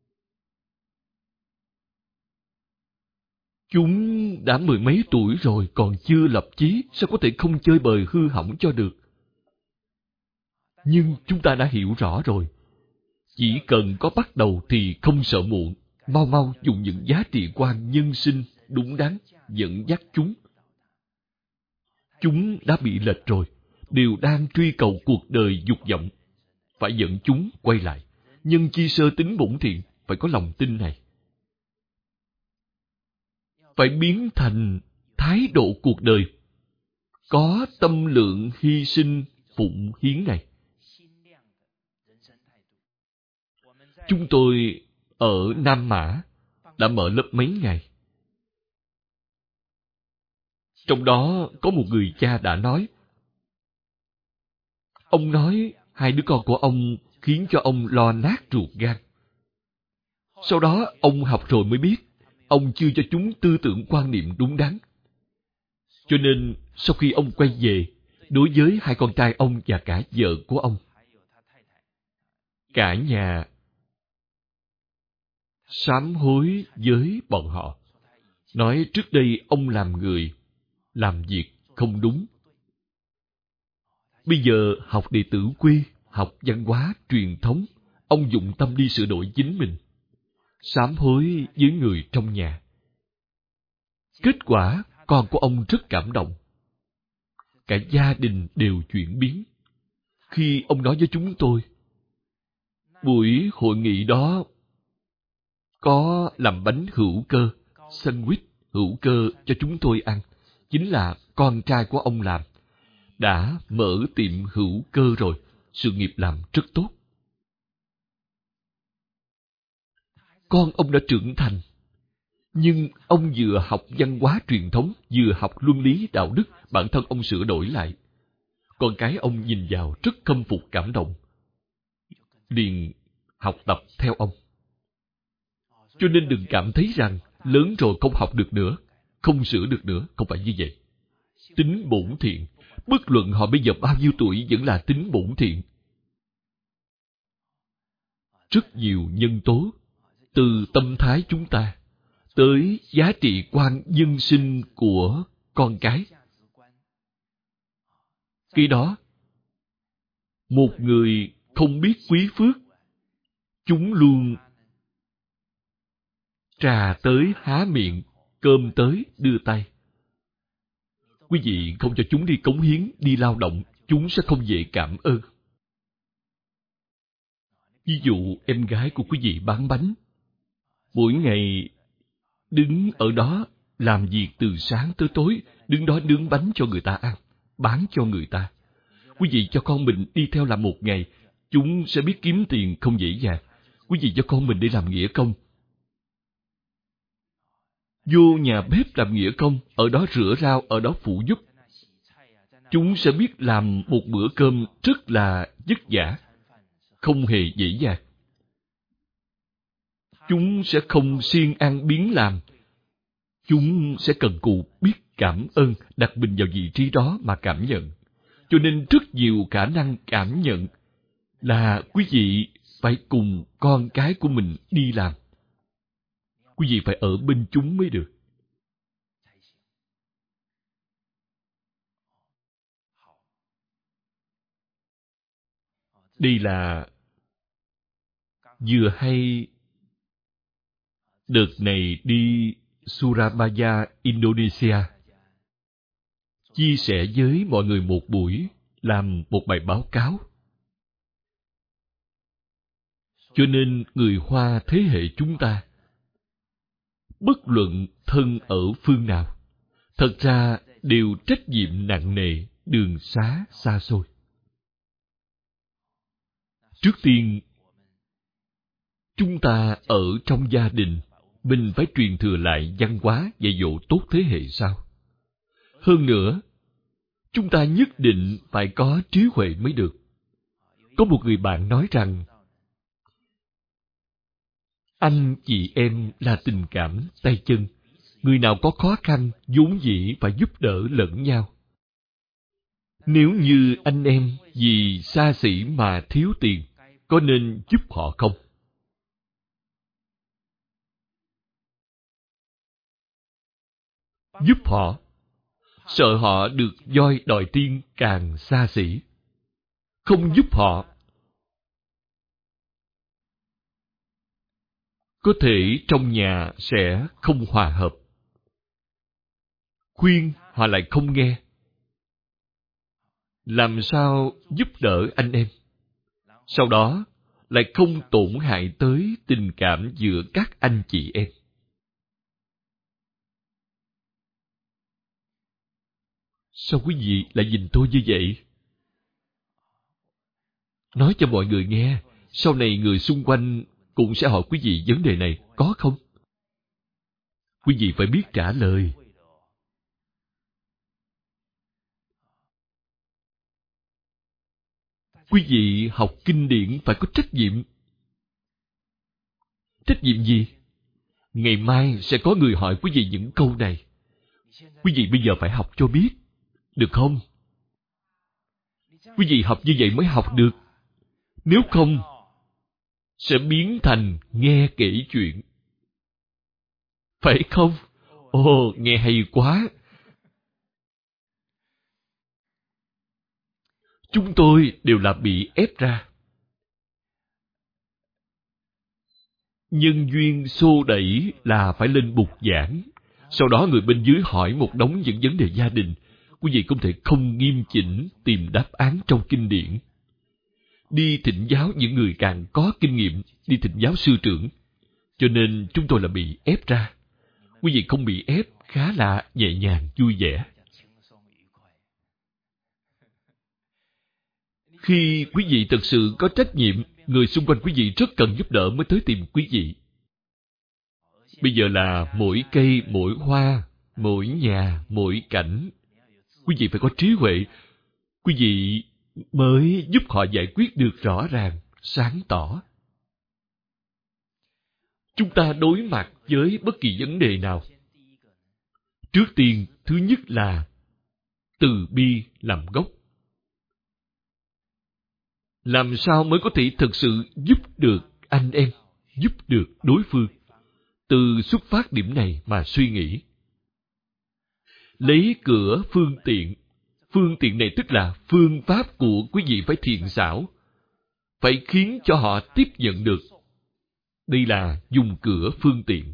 Chúng đã mười mấy tuổi rồi còn chưa lập chí, sao có thể không chơi bời hư hỏng cho được? Nhưng chúng ta đã hiểu rõ rồi. Chỉ cần có bắt đầu thì không sợ muộn. Mau mau dùng những giá trị quan nhân sinh đúng đắn dẫn dắt chúng. Chúng đã bị lệch rồi, đều đang truy cầu cuộc đời dục vọng. Phải dẫn chúng quay lại. Nhân chi sơ tính bổn thiện, phải có lòng tin này. Phải biến thành thái độ cuộc đời có tâm lượng hy sinh phụng hiến này. Chúng tôi ở Nam Mã đã mở lớp mấy ngày. Trong đó có một người cha đã nói, ông nói hai đứa con của ông khiến cho ông lo nát ruột gan. Sau đó ông học rồi mới biết, ông chưa cho chúng tư tưởng quan niệm đúng đắn. Cho nên sau khi ông quay về, đối với hai con trai ông và cả vợ của ông, cả nhà sám hối với bọn họ, nói trước đây ông làm người, làm việc không đúng. Bây giờ học đệ tử quy, học văn hóa, truyền thống, ông dụng tâm đi sửa đổi chính mình, sám hối với người trong nhà. Kết quả, con của ông rất cảm động. Cả gia đình đều chuyển biến. Khi ông nói với chúng tôi, buổi hội nghị đó có làm bánh hữu cơ, sandwich hữu cơ cho chúng tôi ăn. Chính là con trai của ông làm. Đã mở tiệm hữu cơ rồi, sự nghiệp làm rất tốt. Con ông đã trưởng thành. Nhưng ông vừa học văn hóa truyền thống, vừa học luân lý đạo đức, bản thân ông sửa đổi lại. Con cái ông nhìn vào rất khâm phục cảm động. Liền học tập theo ông. Cho nên đừng cảm thấy rằng lớn rồi không học được nữa, không sửa được nữa, không phải như vậy. Tính bổn thiện, bất luận họ bây giờ bao nhiêu tuổi vẫn là tính bổn thiện. Rất nhiều nhân tố, từ tâm thái chúng ta, tới giá trị quan nhân sinh của con cái. Khi đó, một người không biết quý phước, chúng luôn trà tới há miệng, cơm tới đưa tay. Quý vị không cho chúng đi cống hiến, đi lao động, chúng sẽ không dễ cảm ơn. Ví dụ em gái của quý vị bán bánh, mỗi ngày đứng ở đó làm việc từ sáng tới tối, đứng đó nướng bánh cho người ta ăn, bán cho người ta. Quý vị cho con mình đi theo làm một ngày, chúng sẽ biết kiếm tiền không dễ dàng. Quý vị cho con mình đi làm nghĩa công, vô nhà bếp làm nghĩa công, ở đó rửa rau, ở đó phụ giúp. Chúng sẽ biết làm một bữa cơm rất là vất vả, không hề dễ dàng. Chúng sẽ không siêng ăn biếng làm, Chúng sẽ cần cù biết cảm ơn, đặt mình vào vị trí đó mà cảm nhận. Cho nên rất nhiều khả năng cảm nhận là quý vị phải cùng con cái của mình đi làm. Quý vị phải ở bên chúng mới được. Đây là vừa hay đợt này đi Surabaya, Indonesia, chia sẻ với mọi người một buổi, làm một bài báo cáo. Cho nên người Hoa thế hệ chúng ta, bất luận thân ở phương nào, thật ra đều trách nhiệm nặng nề, đường xá xa xôi. Trước tiên, chúng ta ở trong gia đình, mình phải truyền thừa lại văn hóa dạy dỗ tốt thế hệ sau. Hơn nữa, chúng ta nhất định phải có trí huệ mới được. Có một người bạn nói rằng, anh chị em là tình cảm tay chân, người nào có khó khăn vốn dĩ phải giúp đỡ lẫn nhau. Nếu như anh em vì xa xỉ mà thiếu tiền, có nên giúp họ không? Giúp họ, sợ họ được voi đòi tiên càng xa xỉ. Không giúp họ, có thể trong nhà sẽ không hòa hợp. Khuyên họ lại không nghe. Làm sao giúp đỡ anh em? Sau đó lại không tổn hại tới tình cảm giữa các anh chị em. Sao quý vị lại nhìn tôi như vậy? Nói cho mọi người nghe, sau này người xung quanh cũng sẽ hỏi quý vị vấn đề này, có không? Quý vị phải biết trả lời. Quý vị học kinh điển phải có trách nhiệm. Trách nhiệm gì? Ngày mai sẽ có người hỏi quý vị những câu này. Quý vị bây giờ phải học cho biết, được không? Quý vị học như vậy mới học được. Nếu không, sẽ biến thành nghe kể chuyện. Phải không? Ồ, nghe hay quá! Chúng tôi đều là bị ép ra. Nhân duyên xô đẩy là phải lên bục giảng. Sau đó người bên dưới hỏi một đống những vấn đề gia đình. Quý vị không thể không nghiêm chỉnh tìm đáp án trong kinh điển. Đi thỉnh giáo những người càng có kinh nghiệm, đi thỉnh giáo sư trưởng. Cho nên chúng tôi là bị ép ra. Quý vị không bị ép, khá là nhẹ nhàng, vui vẻ. Khi quý vị thực sự có trách nhiệm, người xung quanh quý vị rất cần giúp đỡ mới tới tìm quý vị. Bây giờ là mỗi cây, mỗi hoa, mỗi nhà, mỗi cảnh. Quý vị phải có trí huệ. Quý vị mới giúp họ giải quyết được rõ ràng, sáng tỏ. Chúng ta đối mặt với bất kỳ vấn đề nào, trước tiên, thứ nhất là từ bi làm gốc. Làm sao mới có thể thực sự giúp được anh em, giúp được đối phương? Từ xuất phát điểm này mà suy nghĩ. Lấy cửa phương tiện. Phương tiện này tức là phương pháp của quý vị phải thiện xảo, phải khiến cho họ tiếp nhận được. Đây là dùng cửa phương tiện.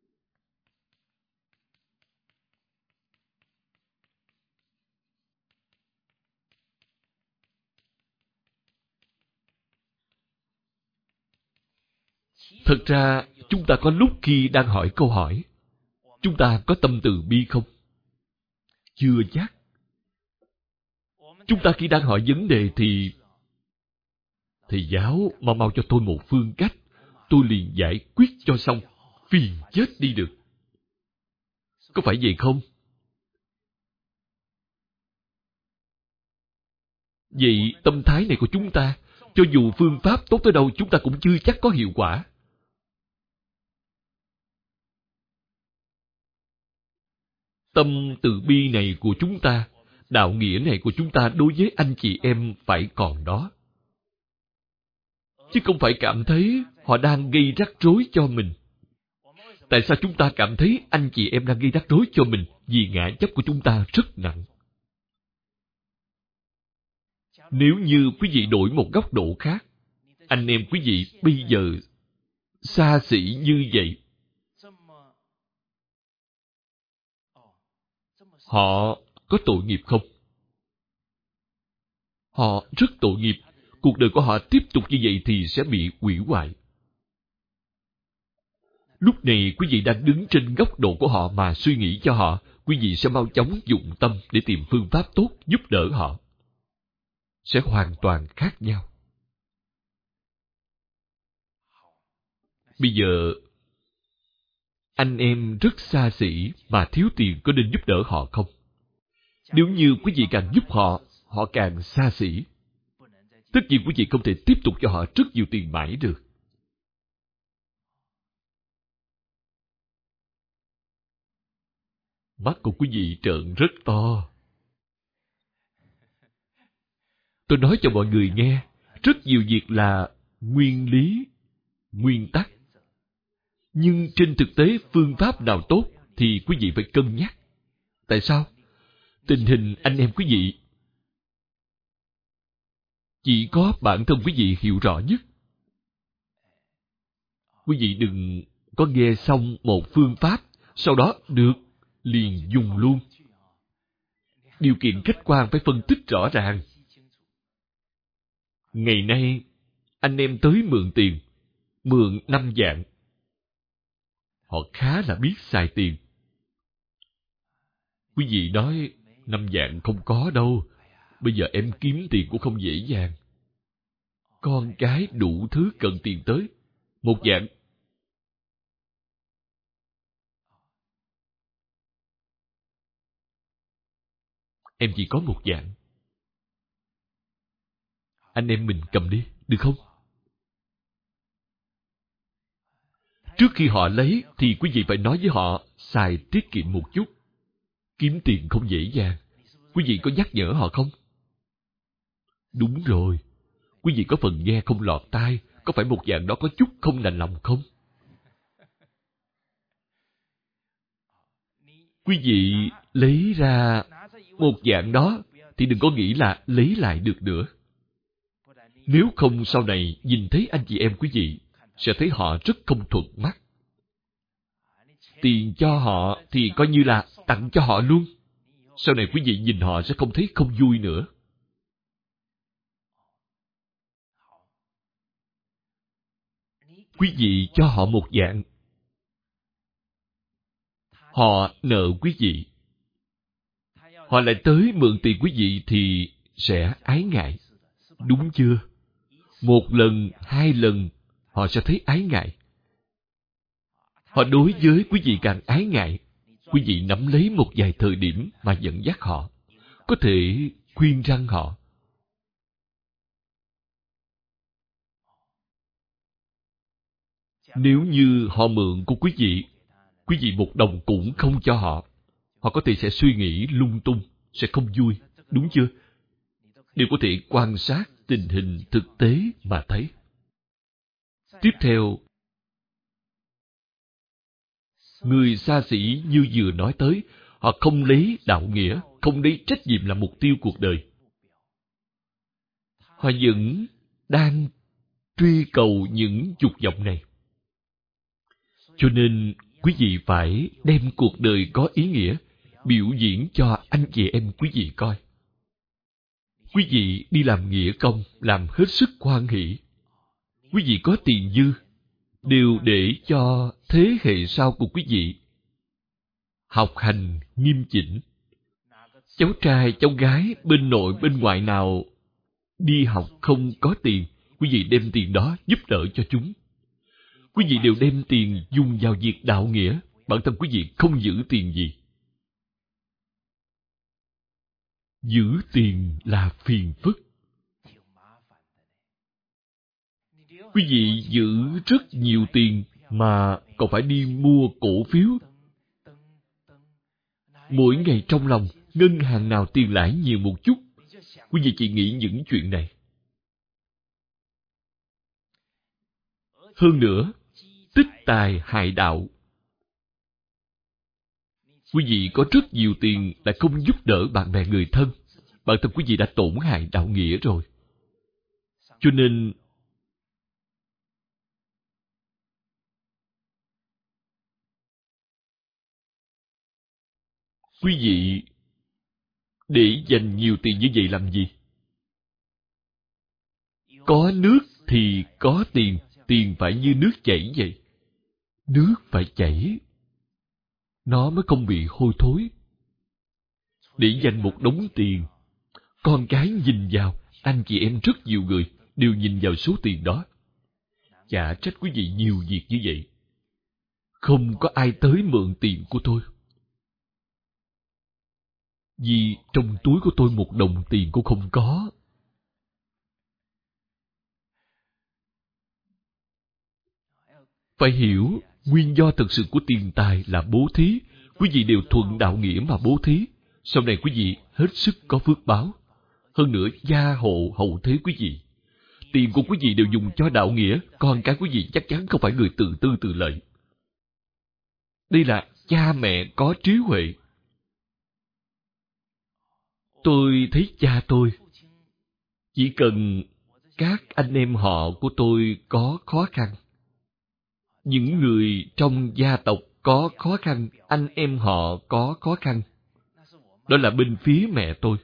Thật ra, chúng ta có lúc khi đang hỏi câu hỏi, chúng ta có tâm từ bi không? Chưa chắc. Chúng ta khi đang hỏi vấn đề thì thầy giáo mau cho tôi một phương cách, tôi liền giải quyết cho xong, phiền chết đi được. Có phải vậy không? Vậy tâm thái này của chúng ta, cho dù phương pháp tốt tới đâu chúng ta cũng chưa chắc có hiệu quả. Tâm từ bi này của chúng ta, đạo nghĩa này của chúng ta đối với anh chị em phải còn đó. Chứ không phải cảm thấy họ đang gây rắc rối cho mình. Tại sao chúng ta cảm thấy anh chị em đang gây rắc rối cho mình? Vì ngã chấp của chúng ta rất nặng. Nếu như quý vị đổi một góc độ khác, anh em quý vị bây giờ xa xỉ như vậy, họ có tội nghiệp không? Họ rất tội nghiệp. Cuộc đời của họ tiếp tục như vậy thì sẽ bị hủy hoại. Lúc này quý vị đang đứng trên góc độ của họ mà suy nghĩ cho họ, quý vị sẽ mau chóng dụng tâm để tìm phương pháp tốt giúp đỡ họ. Sẽ hoàn toàn khác nhau. Bây giờ, anh em rất xa xỉ mà thiếu tiền, có nên giúp đỡ họ không? Nếu như quý vị càng giúp họ, họ càng xa xỉ. Tất nhiên quý vị không thể tiếp tục cho họ rất nhiều tiền mãi được. Mắt của quý vị trợn rất to. Tôi nói cho mọi người nghe, rất nhiều việc là nguyên lý, nguyên tắc. Nhưng trên thực tế phương pháp nào tốt thì quý vị phải cân nhắc. Tại sao? Tình hình anh em quý vị chỉ có bản thân quý vị hiểu rõ nhất. Quý vị đừng có nghe xong một phương pháp, sau đó được liền dùng luôn. Điều kiện khách quan phải phân tích rõ ràng. Ngày nay, anh em tới mượn tiền, mượn 5 vạn. Họ khá là biết xài tiền. Quý vị nói, 5 vạn không có đâu. Bây giờ em kiếm tiền cũng không dễ dàng. Con cái đủ thứ cần tiền tới. 1 vạn. Em chỉ có 1 vạn. Anh em mình cầm đi, được không? Trước khi họ lấy thì quý vị phải nói với họ xài tiết kiệm một chút. Kiếm tiền không dễ dàng. Quý vị có nhắc nhở họ không? Đúng rồi. Quý vị có phần nghe không lọt tai. Có phải 1 vạn đó có chút không đành lòng không? Quý vị lấy ra 1 vạn đó thì đừng có nghĩ là lấy lại được nữa. Nếu không sau này nhìn thấy anh chị em quý vị sẽ thấy họ rất không thuận mắt. Tiền cho họ thì coi như là tặng cho họ luôn. Sau này quý vị nhìn họ sẽ không thấy không vui nữa. Quý vị cho họ 1 vạn. Họ nợ quý vị. Họ lại tới mượn tiền quý vị thì sẽ ái ngại. Đúng chưa? 1 lần, 2 lần, họ sẽ thấy ái ngại. Họ đối với quý vị càng ái ngại. Quý vị nắm lấy một vài thời điểm mà dẫn dắt họ. Có thể khuyên răn họ. Nếu như họ mượn của quý vị 1 đồng cũng không cho họ, họ có thể sẽ suy nghĩ lung tung, sẽ không vui. Đúng chưa? Đều có thể quan sát tình hình thực tế mà thấy. Tiếp theo, người xa xỉ như vừa nói tới, họ không lấy đạo nghĩa, không lấy trách nhiệm là mục tiêu cuộc đời. Họ vẫn đang truy cầu những dục vọng này. Cho nên, quý vị phải đem cuộc đời có ý nghĩa, biểu diễn cho anh chị em quý vị coi. Quý vị đi làm nghĩa công, làm hết sức hoan hỷ. Quý vị có tiền dư, đều để cho thế hệ sau của quý vị học hành nghiêm chỉnh. Cháu trai, cháu gái, bên nội, bên ngoại nào đi học không có tiền, quý vị đem tiền đó giúp đỡ cho chúng. Quý vị đều đem tiền dùng vào việc đạo nghĩa, bản thân quý vị không giữ tiền gì. Giữ tiền là phiền phức. Quý vị giữ rất nhiều tiền mà còn phải đi mua cổ phiếu. Mỗi ngày trong lòng, ngân hàng nào tiền lãi nhiều một chút, quý vị chỉ nghĩ những chuyện này. Hơn nữa, tích tài hại đạo. Quý vị có rất nhiều tiền lại không giúp đỡ bạn bè người thân. Bản thân quý vị đã tổn hại đạo nghĩa rồi. Cho nên, quý vị để dành nhiều tiền như vậy làm gì? Có nước thì có tiền, tiền phải như nước chảy vậy. Nước phải chảy, nó mới không bị hôi thối. Để dành một đống tiền, con cái nhìn vào, anh chị em rất nhiều người đều nhìn vào số tiền đó. Chả trách quý vị nhiều việc như vậy. Không có ai tới mượn tiền của tôi. Vì trong túi của tôi một đồng tiền cũng không có. Phải hiểu, nguyên do thực sự của tiền tài là bố thí. Quý vị đều thuận đạo nghĩa mà bố thí. Sau này quý vị hết sức có phước báo. Hơn nữa, gia hộ hậu thế quý vị. Tiền của quý vị đều dùng cho đạo nghĩa, con cái quý vị chắc chắn không phải người tự tư tự lợi. Đây là cha mẹ có trí huệ. Tôi thấy cha tôi, chỉ cần các anh em họ của tôi có khó khăn, những người trong gia tộc có khó khăn, anh em họ có khó khăn, đó là bên phía mẹ tôi.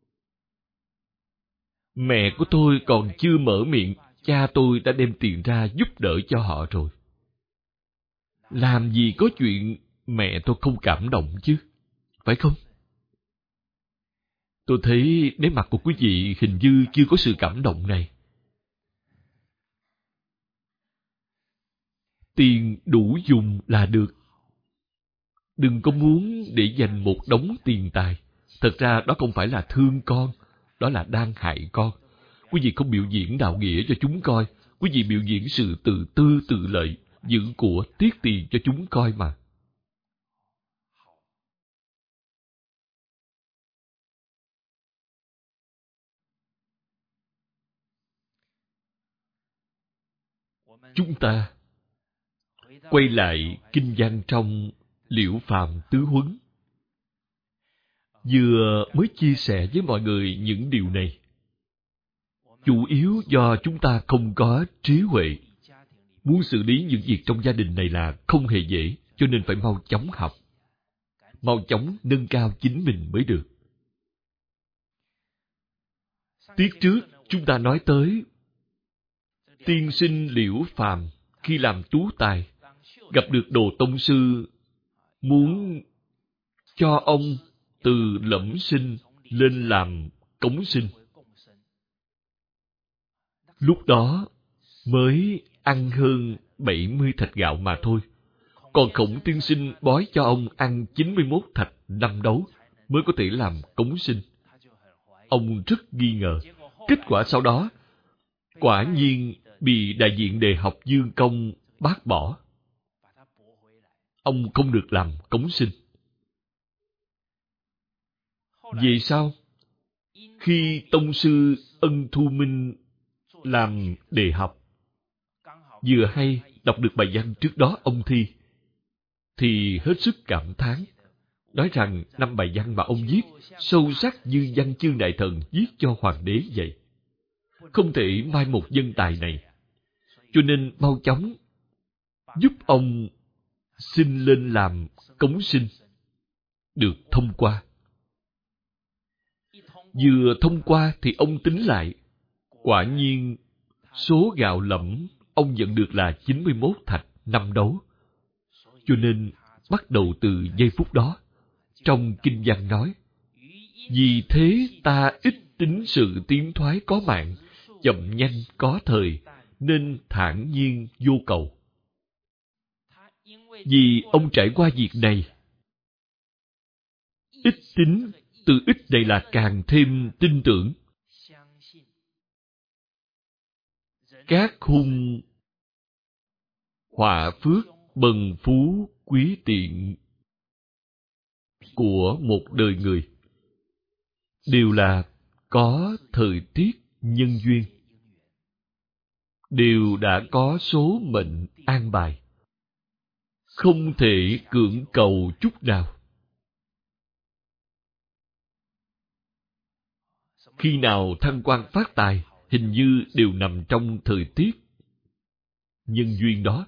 Mẹ của tôi còn chưa mở miệng, cha tôi đã đem tiền ra giúp đỡ cho họ rồi. Làm gì có chuyện mẹ tôi không cảm động chứ, phải không? Tôi thấy nét mặt của quý vị hình như chưa có sự cảm động này. Tiền đủ dùng là được. Đừng có muốn để dành một đống tiền tài. Thật ra đó không phải là thương con, đó là đang hại con. Quý vị không biểu diễn đạo nghĩa cho chúng coi, quý vị biểu diễn sự tự tư tự lợi, giữ của tiết tiền cho chúng coi mà. Chúng ta quay lại kinh văn trong Liễu Phàm Tứ Huấn. Vừa mới chia sẻ với mọi người những điều này. Chủ yếu do chúng ta không có trí huệ. Muốn xử lý những việc trong gia đình này là không hề dễ, cho nên phải mau chóng học. Mau chóng nâng cao chính mình mới được. Tiết trước, chúng ta nói tới tiên sinh Liễu Phàm khi làm tú tài, gặp được Đồ Tông Sư, muốn cho ông từ lẫm sinh lên làm cống sinh. Lúc đó mới ăn hơn 70 thạch gạo mà thôi. Còn Khổng tiên sinh bói cho ông ăn 91 thạch 5 đấu mới có thể làm cống sinh. Ông rất nghi ngờ. Kết quả sau đó, quả nhiên bị đại diện Đề học Dương Công bác bỏ. Ông không được làm cống sinh. Vì sao? Khi Tông sư Ân Thu Minh làm đề học, vừa hay đọc được bài văn trước đó ông thi, thì hết sức cảm thán, nói rằng 5 bài văn mà ông viết sâu sắc như văn chương đại thần viết cho hoàng đế vậy. Không thể mai một nhân tài này, cho nên mau chóng giúp ông xin lên làm cống sinh, được thông qua. Vừa thông qua thì ông tính lại, quả nhiên số gạo lẫm ông nhận được là 91 thạch 5 đấu. Cho nên bắt đầu từ giây phút đó, trong kinh văn nói, vì thế ta ít tính sự tiến thoái có mạng, chậm nhanh có thời, nên thản nhiên vô cầu. Vì ông trải qua việc này, ít tính, từ ít này là càng thêm tin tưởng. Các hung họa phước, bần phú, quý tiện, của một đời người đều là có thời tiết nhân duyên, đều đã có số mệnh an bài, không thể cưỡng cầu chút nào. Khi nào thăng quan phát tài, hình như đều nằm trong thời tiết nhân duyên đó.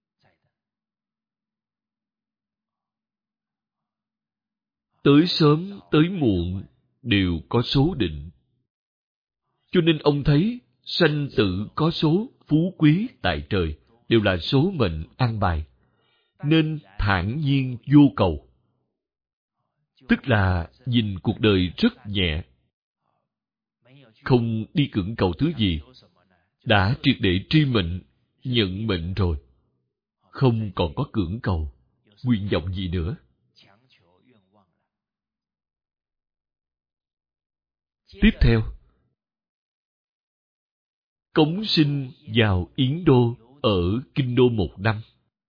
Tới sớm, tới muộn đều có số định. Cho nên ông thấy sanh tử có số, phú quý tại trời đều là số mệnh an bài, nên thản nhiên vô cầu. Tức là nhìn cuộc đời rất nhẹ, không đi cưỡng cầu thứ gì, đã triệt để tri mệnh, nhận mệnh rồi, không còn có cưỡng cầu, nguyện vọng gì nữa. Tiếp theo, cống sinh vào Yến Đô ở Kinh Đô 1 năm.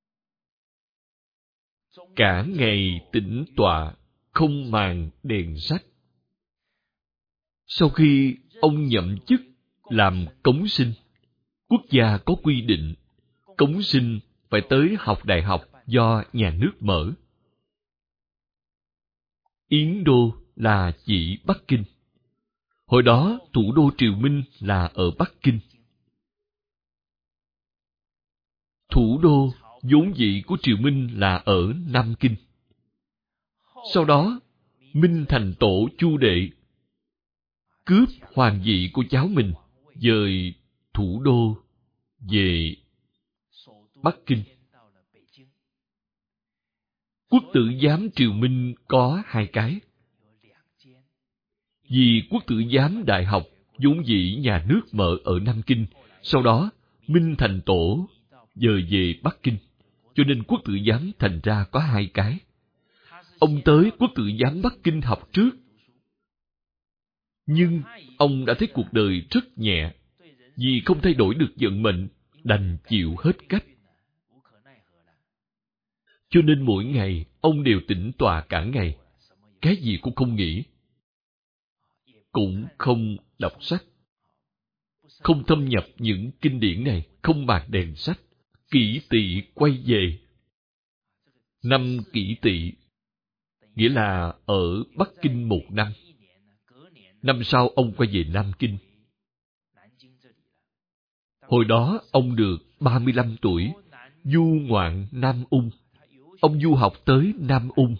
Cả ngày tĩnh tọa, không màng đèn sách. Sau khi ông nhậm chức làm cống sinh, quốc gia có quy định, cống sinh phải tới học đại học do nhà nước mở. Yến Đô là chỉ Bắc Kinh. Hồi đó, thủ đô Triều Minh là ở Bắc Kinh. Thủ đô vốn dĩ của Triều Minh là ở Nam Kinh. Sau đó, Minh Thành Tổ Chu Đệ cướp hoàng vị của cháu mình, dời thủ đô về Bắc Kinh. Quốc tử giám Triều Minh có 2 cái. Vì quốc tử giám đại học vốn dĩ nhà nước mở ở Nam Kinh, sau đó Minh Thành Tổ dời về Bắc Kinh, cho nên quốc tử giám thành ra có 2 cái. Ông tới quốc tử giám Bắc Kinh học trước, nhưng ông đã thấy cuộc đời rất nhẹ, vì không thay đổi được vận mệnh, đành chịu hết cách. Cho nên mỗi ngày ông đều tĩnh tọa cả ngày, cái gì cũng không nghĩ, cũng không đọc sách, không thâm nhập những kinh điển này, không bạc đèn sách. Kỷ Tỵ quay về. Năm Kỷ Tỵ nghĩa là ở Bắc Kinh 1 năm. Năm sau ông quay về Nam Kinh. Hồi đó ông được 35 tuổi, du ngoạn Nam Ung. Ông du học tới Nam Ung.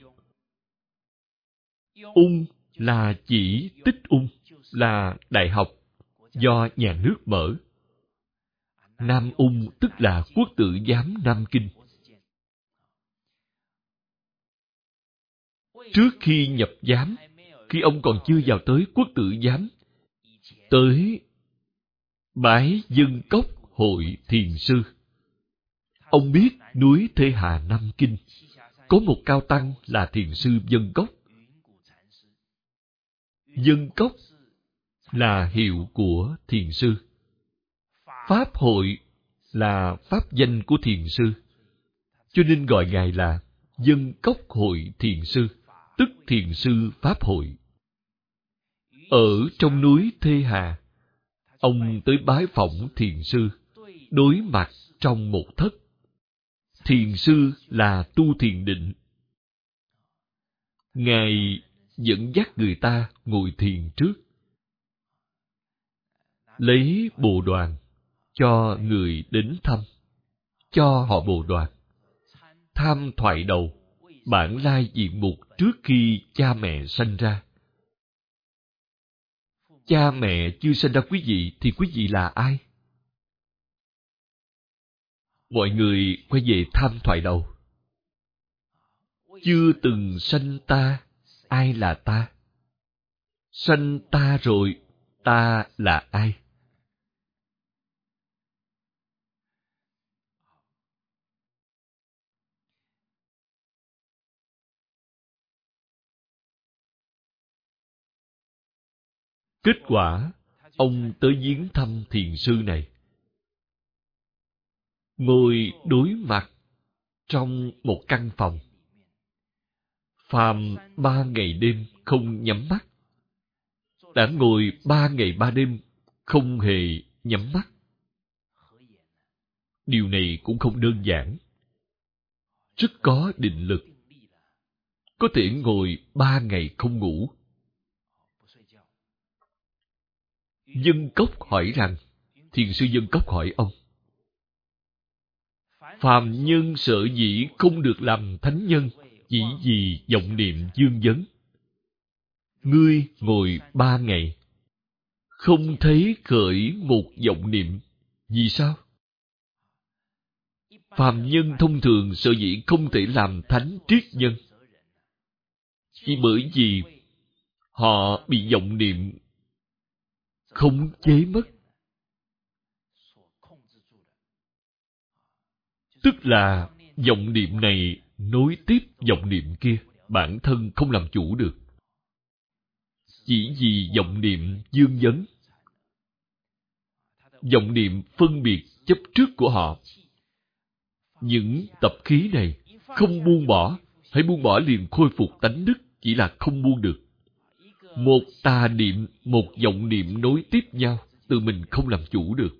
Ung là chỉ Tích Ung, là đại học do nhà nước mở. Nam Ung tức là quốc tử giám Nam Kinh. Trước khi nhập giám, khi ông còn chưa vào tới quốc tử giám, tới bái Dân Cốc hội thiền sư. Ông biết núi Thê Hà Nam Kinh có một cao tăng là thiền sư Dân Cốc. Dân Cốc là hiệu của thiền sư. Pháp hội là pháp danh của thiền sư, cho nên gọi ngài là Dân Cốc hội thiền sư, tức thiền sư pháp hội. Ở trong núi Thê Hà, ông tới bái phỏng thiền sư, đối mặt trong một thất. Thiền sư là tu thiền định. Ngài dẫn dắt người ta ngồi thiền trước, lấy bồ đoàn cho người đến thăm, cho họ bồ đoàn. Tham thoại đầu, bản lai diện mục trước khi cha mẹ sanh ra. Cha mẹ chưa sanh ra quý vị thì quý vị là ai? Mọi người quay về tham thoại đầu. Chưa từng sanh ta, ai là ta? Sanh ta rồi, ta là ai? Kết quả, ông tới viếng thăm thiền sư này. Ngồi đối mặt trong một căn phòng. phàm 3 ngày đêm không nhắm mắt, đã ngồi 3 ngày 3 đêm không hề nhắm mắt. Điều này cũng không đơn giản, rất có định lực. Có thể ngồi 3 ngày không ngủ. Dân Cốc hỏi rằng, thiền sư Dân Cốc hỏi ông, phàm nhân sở dĩ không được làm thánh nhân chỉ vì vọng niệm dương vấn. Ngươi ngồi 3 ngày, không thấy khởi một vọng niệm, vì sao? Phàm nhân thông thường sở dĩ không thể làm thánh triết nhân, chỉ bởi vì họ bị vọng niệm khống chế mất. Tức là vọng niệm này nối tiếp vọng niệm kia, bản thân không làm chủ được. Chỉ vì vọng niệm dương vấn, vọng niệm phân biệt chấp trước của họ, những tập khí này không buông bỏ, hãy buông bỏ liền khôi phục tánh đức, chỉ là không buông được. Một tà niệm, một vọng niệm nối tiếp nhau, tự mình không làm chủ được.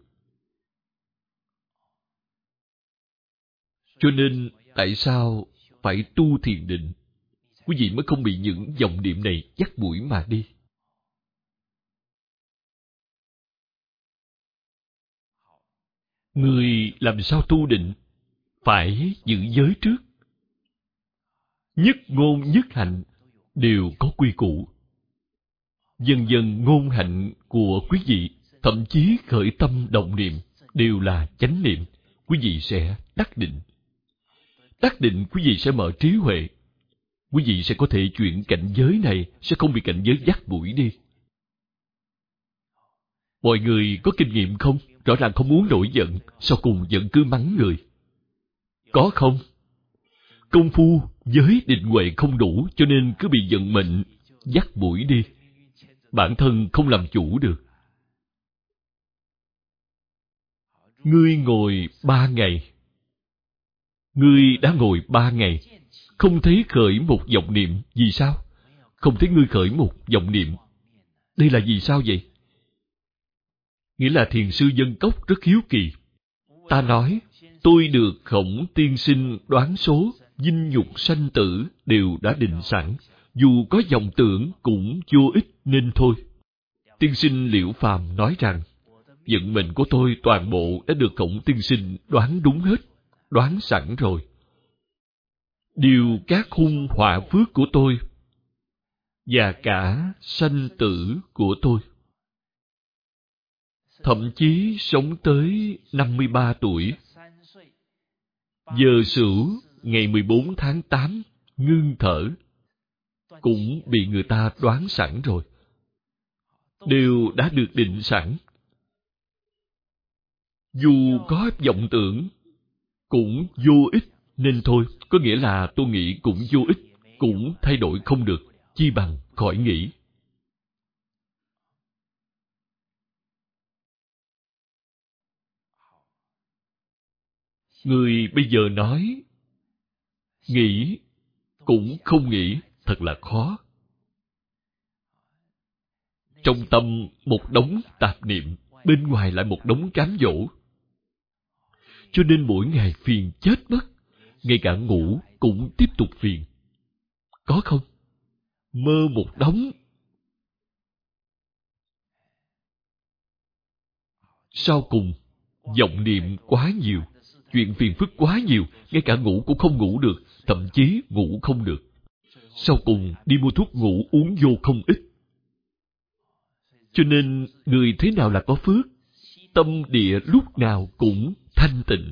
Cho nên, tại sao phải tu thiền định? Quý vị mới không bị những vọng niệm này dắt mũi mà đi. Người làm sao tu định? Phải giữ giới trước. Nhất ngôn nhất hạnh đều có quy củ. Dần dần ngôn hạnh của quý vị, thậm chí khởi tâm động niệm, đều là chánh niệm. Quý vị sẽ đắc định. Đắc định quý vị sẽ mở trí huệ. Quý vị sẽ có thể chuyển cảnh giới này, sẽ không bị cảnh giới dắt mũi đi. Mọi người có kinh nghiệm không? Rõ ràng không muốn nổi giận, sau cùng vẫn cứ mắng người. Có không? Công phu, giới định huệ không đủ, cho nên cứ bị vận mệnh dắt mũi đi. Bản thân không làm chủ được. Ngươi ngồi 3 ngày. Ngươi đã ngồi 3 ngày, không thấy khởi một vọng niệm. Vì sao? Không thấy ngươi khởi một vọng niệm. Đây là vì sao vậy? Nghĩa là thiền sư Dân Cốc rất hiếu kỳ. Ta nói, tôi được Khổng tiên sinh đoán số, dinh nhục sanh tử đều đã định sẵn. Dù có vọng tưởng cũng vô ích nên thôi. Tiên sinh Liễu Phàm nói rằng, vận mệnh của tôi toàn bộ đã được Khổng tiên sinh đoán đúng hết, đoán sẵn rồi. Điều các hung họa phước của tôi và cả sanh tử của tôi. Thậm chí sống tới 53 tuổi. Giờ Sửu ngày 14 tháng 8 ngưng thở cũng bị người ta đoán sẵn rồi. Đều đã được định sẵn. Dù có vọng tưởng cũng vô ích nên thôi. Có nghĩa là tôi nghĩ cũng vô ích, cũng thay đổi không được. Chi bằng khỏi nghĩ. Người bây giờ nói nghĩ cũng không nghĩ, thật là khó. Trong tâm một đống tạp niệm, bên ngoài lại một đống cám dỗ. Cho nên mỗi ngày phiền chết mất, ngay cả ngủ cũng tiếp tục phiền. Có không? Mơ một đống. Sau cùng, vọng niệm quá nhiều, chuyện phiền phức quá nhiều, ngay cả ngủ cũng không ngủ được, thậm chí ngủ không được. Sau cùng đi mua thuốc ngủ uống vô không ít. Cho nên người thế nào là có phước? Tâm địa lúc nào cũng thanh tịnh.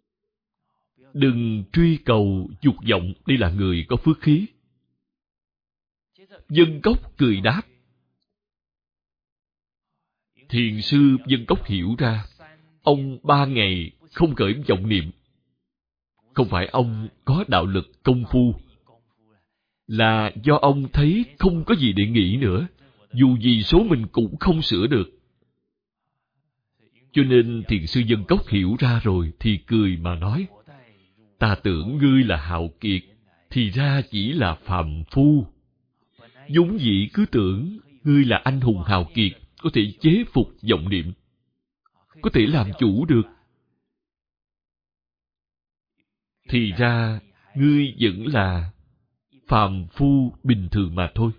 Đừng truy cầu dục vọng, đây là người có phước khí. Dân Cốc cười đáp. Thiền sư Dân Cốc hiểu ra, ông 3 ngày không khởi vọng niệm. Không phải ông có đạo lực công phu, là do ông thấy không có gì để nghĩ nữa, dù gì số mình cũng không sửa được. Cho nên thiền sư Dân Cốc hiểu ra rồi thì cười mà nói, ta tưởng ngươi là hào kiệt, Thì ra chỉ là phàm phu. Vốn dĩ cứ tưởng ngươi là anh hùng hào kiệt, có thể chế phục vọng niệm, có thể làm chủ được. Thì ra ngươi vẫn là phàm phu bình thường mà thôi.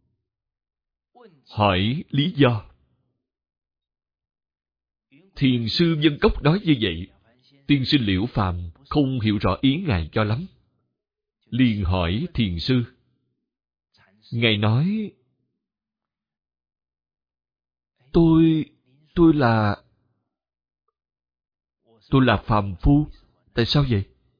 Hỏi lý do. Thiền sư Vân Cốc nói như vậy. Tiên sinh Liễu Phàm không hiểu rõ ý ngài cho lắm, liền hỏi thiền sư. Ngài nói, tôi là phàm phu. Tại sao vậy?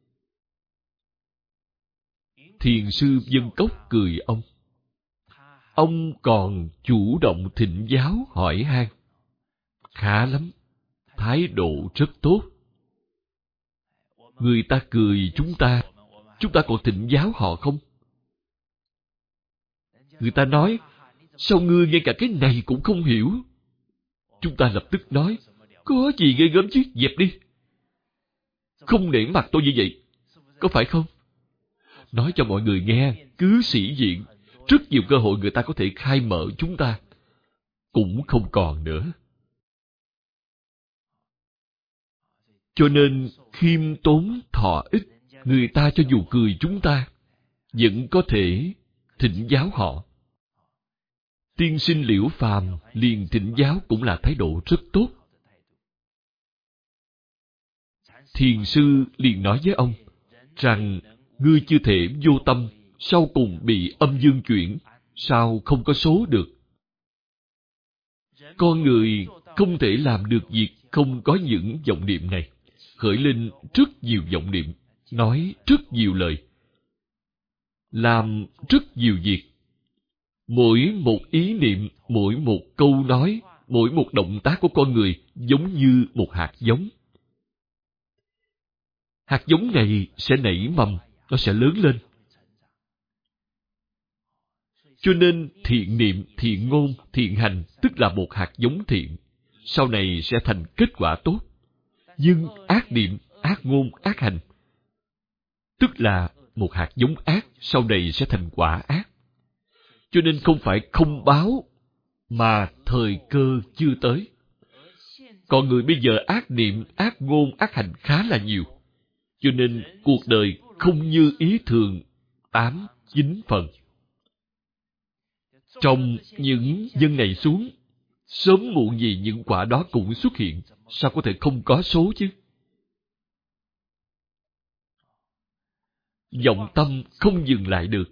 Thiền sư Vân Cốc cười ông. Ông còn chủ động thỉnh giáo hỏi han. Khá lắm, thái độ rất tốt. Người ta cười chúng ta còn thỉnh giáo họ không? Người ta nói, sao ngươi ngay cả cái này cũng không hiểu? Chúng ta lập tức nói, có gì ghê gớm chứ, dẹp đi. Không nể mặt tôi như vậy, có phải không? Nói cho mọi người nghe, cứ sĩ diện, rất nhiều cơ hội người ta có thể khai mở chúng ta, cũng không còn nữa. Cho nên, khiêm tốn thọ ích, người ta cho dù cười chúng ta, vẫn có thể thỉnh giáo họ. Tiên sinh Liễu Phàm liền thỉnh giáo cũng là thái độ rất tốt. Thiền sư liền nói với ông rằng, ngươi chưa thể vô tâm, sau cùng bị âm dương chuyển, sao không có số được? Con người không thể làm được việc không có những vọng niệm này. Khởi lên rất nhiều vọng niệm, nói rất nhiều lời, làm rất nhiều việc. Mỗi một ý niệm, mỗi một câu nói, mỗi một động tác của con người giống như một hạt giống. Hạt giống này sẽ nảy mầm, nó sẽ lớn lên. Cho nên thiện niệm, thiện ngôn, thiện hành tức là một hạt giống thiện, sau này sẽ thành kết quả tốt. Nhưng ác niệm, ác ngôn, ác hành tức là một hạt giống ác, sau này sẽ thành quả ác. Cho nên không phải không báo, mà thời cơ chưa tới. Còn người bây giờ ác niệm, ác ngôn, ác hành khá là nhiều. Cho nên cuộc đời không như ý thường 8-9 phần. Trong những nhân này xuống, sớm muộn gì những quả đó cũng xuất hiện. Sao có thể không có số chứ? Vọng tâm không dừng lại được.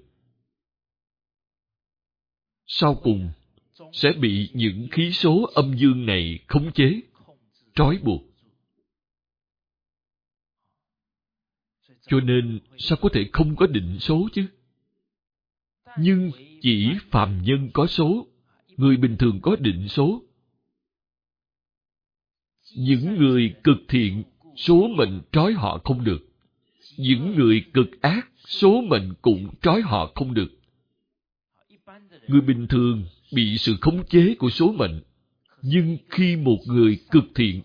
Sau cùng sẽ bị những khí số âm dương này khống chế, trói buộc. Cho nên sao có thể không có định số chứ? Nhưng chỉ phàm nhân có số, người bình thường có định số. Những người cực thiện, số mệnh trói họ không được. Những người cực ác, số mệnh cũng trói họ không được. Người bình thường bị sự khống chế của số mệnh. Nhưng khi một người cực thiện,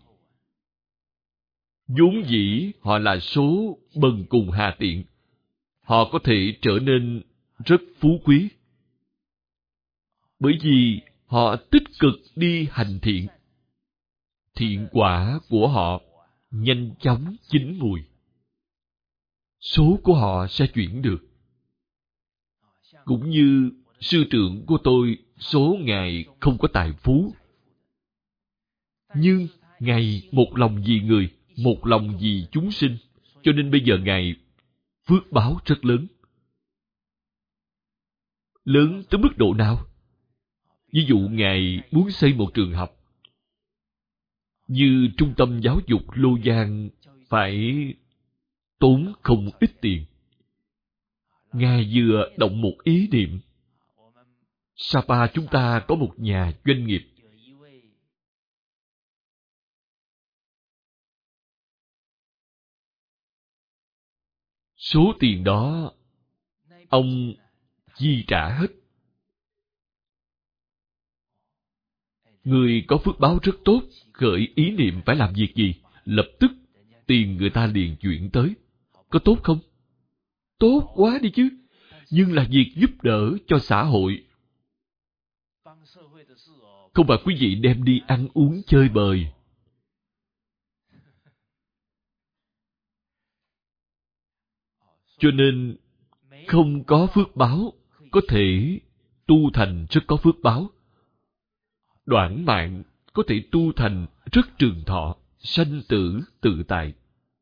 vốn dĩ họ là số bần cùng hà tiện, họ có thể trở nên rất phú quý. Bởi vì họ tích cực đi hành thiện, thiện quả của họ nhanh chóng chín mùi. Số của họ sẽ chuyển được. Cũng như sư trưởng của tôi, số ngài không có tài phú. Nhưng ngài một lòng vì người, một lòng vì chúng sinh, cho nên bây giờ ngài phước báo rất lớn. Lớn tới mức độ nào? Ví dụ ngài muốn xây một trường học, như trung tâm giáo dục Lô Giang phải tốn không ít tiền. Ngài vừa động một ý niệm. Sapa chúng ta có một nhà doanh nghiệp. Số tiền đó, ông chi trả hết. Người có phước báo rất tốt, khởi ý niệm phải làm việc gì, lập tức tiền người ta liền chuyển tới. Có tốt không? tốt quá đi chứ. Nhưng là việc giúp đỡ cho xã hội. Không phải quý vị đem đi ăn uống chơi bời. Cho nên, không có phước báo, có thể tu thành rất có phước báo. Đoạn mạng có thể tu thành rất trường thọ, sanh tử tự tại.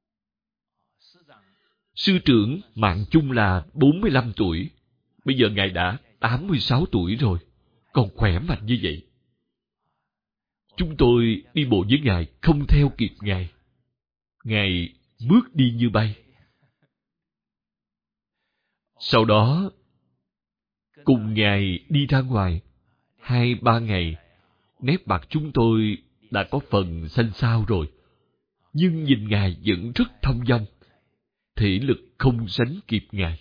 Sư trưởng mạng chung là 45 tuổi. Bây giờ Ngài đã 86 tuổi rồi, còn khỏe mạnh như vậy. Chúng tôi đi bộ với Ngài không theo kịp Ngài. Ngài bước đi như bay. Sau đó, cùng Ngài đi ra ngoài, 2-3 ngày, nét mặt chúng tôi đã có phần xanh xao rồi. Nhưng nhìn Ngài vẫn rất thông dong. Thể lực không sánh kịp Ngài.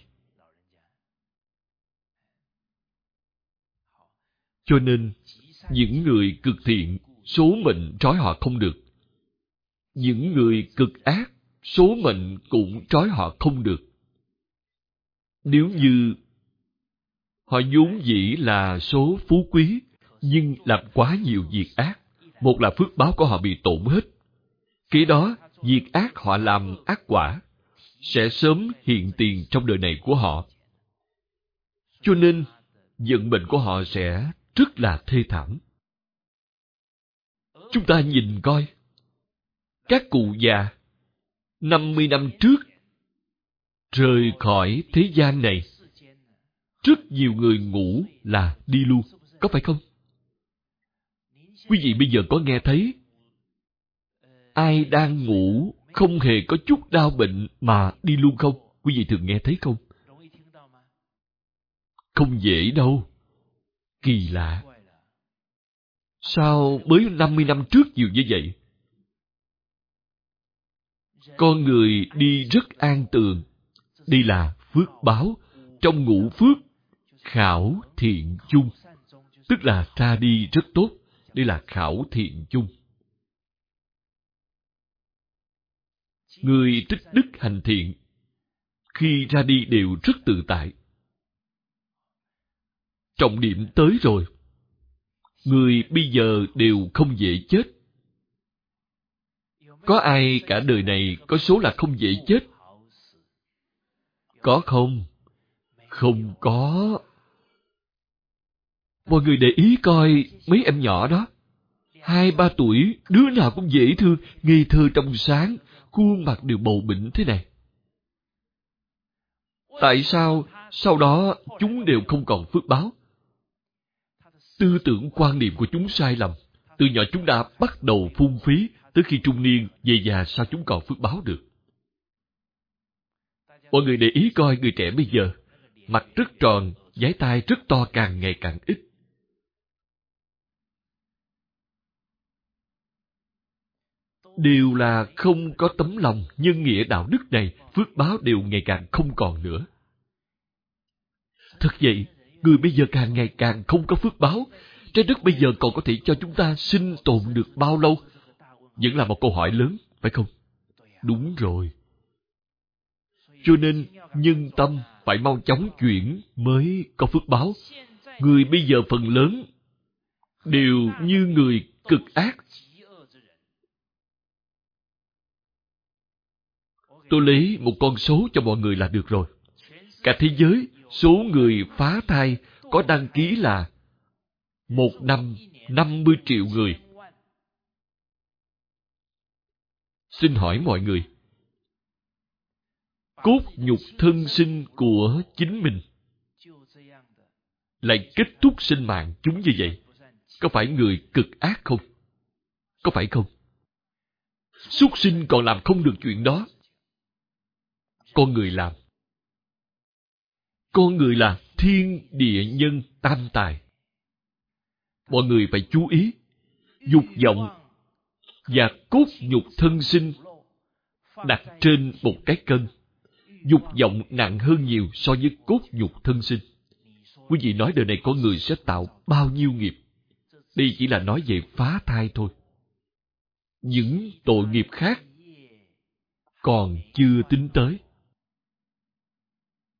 Cho nên, những người cực thiện, số mệnh trói họ không được. Những người cực ác, số mệnh cũng trói họ không được. Nếu như họ vốn dĩ là số phú quý, nhưng làm quá nhiều việc ác, một là phước báo của họ bị tổn hết. Kế đó, việc ác họ làm ác quả, sẽ sớm hiện tiền trong đời này của họ. Cho nên, vận mệnh của họ sẽ rất là thê thảm. Chúng ta nhìn coi, các cụ già 50 năm trước rời khỏi thế gian này, rất nhiều người ngủ là đi luôn, có phải không? Quý vị bây giờ có nghe thấy ai đang ngủ không hề có chút đau bệnh mà đi luôn không? Quý vị thường nghe thấy không? Không dễ đâu. Kỳ lạ. Sao mới 50 năm trước nhiều như vậy? Con người đi rất an tường. Đây là phước báo. Trong ngũ phước, khảo thiện chung. Tức là ra đi rất tốt. Đây là khảo thiện chung. Người tích đức hành thiện, khi ra đi đều rất tự tại. Trọng điểm tới rồi. Người bây giờ đều không dễ chết. Có ai cả đời này có số là không dễ chết? Có không? Không có. Mọi người để ý coi mấy em nhỏ đó. 2-3 tuổi, đứa nào cũng dễ thương, ngây thơ trong sáng, khuôn mặt đều bầu bĩnh thế này. Tại sao sau đó chúng đều không còn phước báo? Tư tưởng quan niệm của chúng sai lầm. Từ nhỏ chúng đã bắt đầu phung phí, tới khi trung niên, về già sao chúng còn phước báo được? Mọi người để ý coi người trẻ bây giờ, mặt rất tròn, dái tai rất to, càng ngày càng ít. Đều là không có tấm lòng nhân nghĩa đạo đức này, phước báo đều ngày càng không còn nữa. Thật vậy, người bây giờ càng ngày càng không có phước báo. Trái đất bây giờ còn có thể cho chúng ta sinh tồn được bao lâu? Vẫn là một câu hỏi lớn, phải không? Đúng rồi. Cho nên, nhân tâm phải mau chóng chuyển mới có phước báo. Người bây giờ phần lớn đều như người cực ác. Tôi lấy một con số cho mọi người là được rồi. Cả thế giới, số người phá thai có đăng ký là 1 năm 50 triệu người. Xin hỏi mọi người, cốt nhục thân sinh của chính mình lại kết thúc sinh mạng chúng như vậy, có phải người cực ác không? Có phải không? Súc sinh còn làm không được chuyện đó. Con người làm. Con người là thiên địa nhân tam tài. Mọi người phải chú ý. Dục vọng và cốt nhục thân sinh đặt trên một cái cân. Dục vọng nặng hơn nhiều so với cốt nhục thân sinh. Quý vị nói đời này có người sẽ tạo bao nhiêu nghiệp? Đây chỉ là nói về phá thai thôi. Những tội nghiệp khác còn chưa tính tới.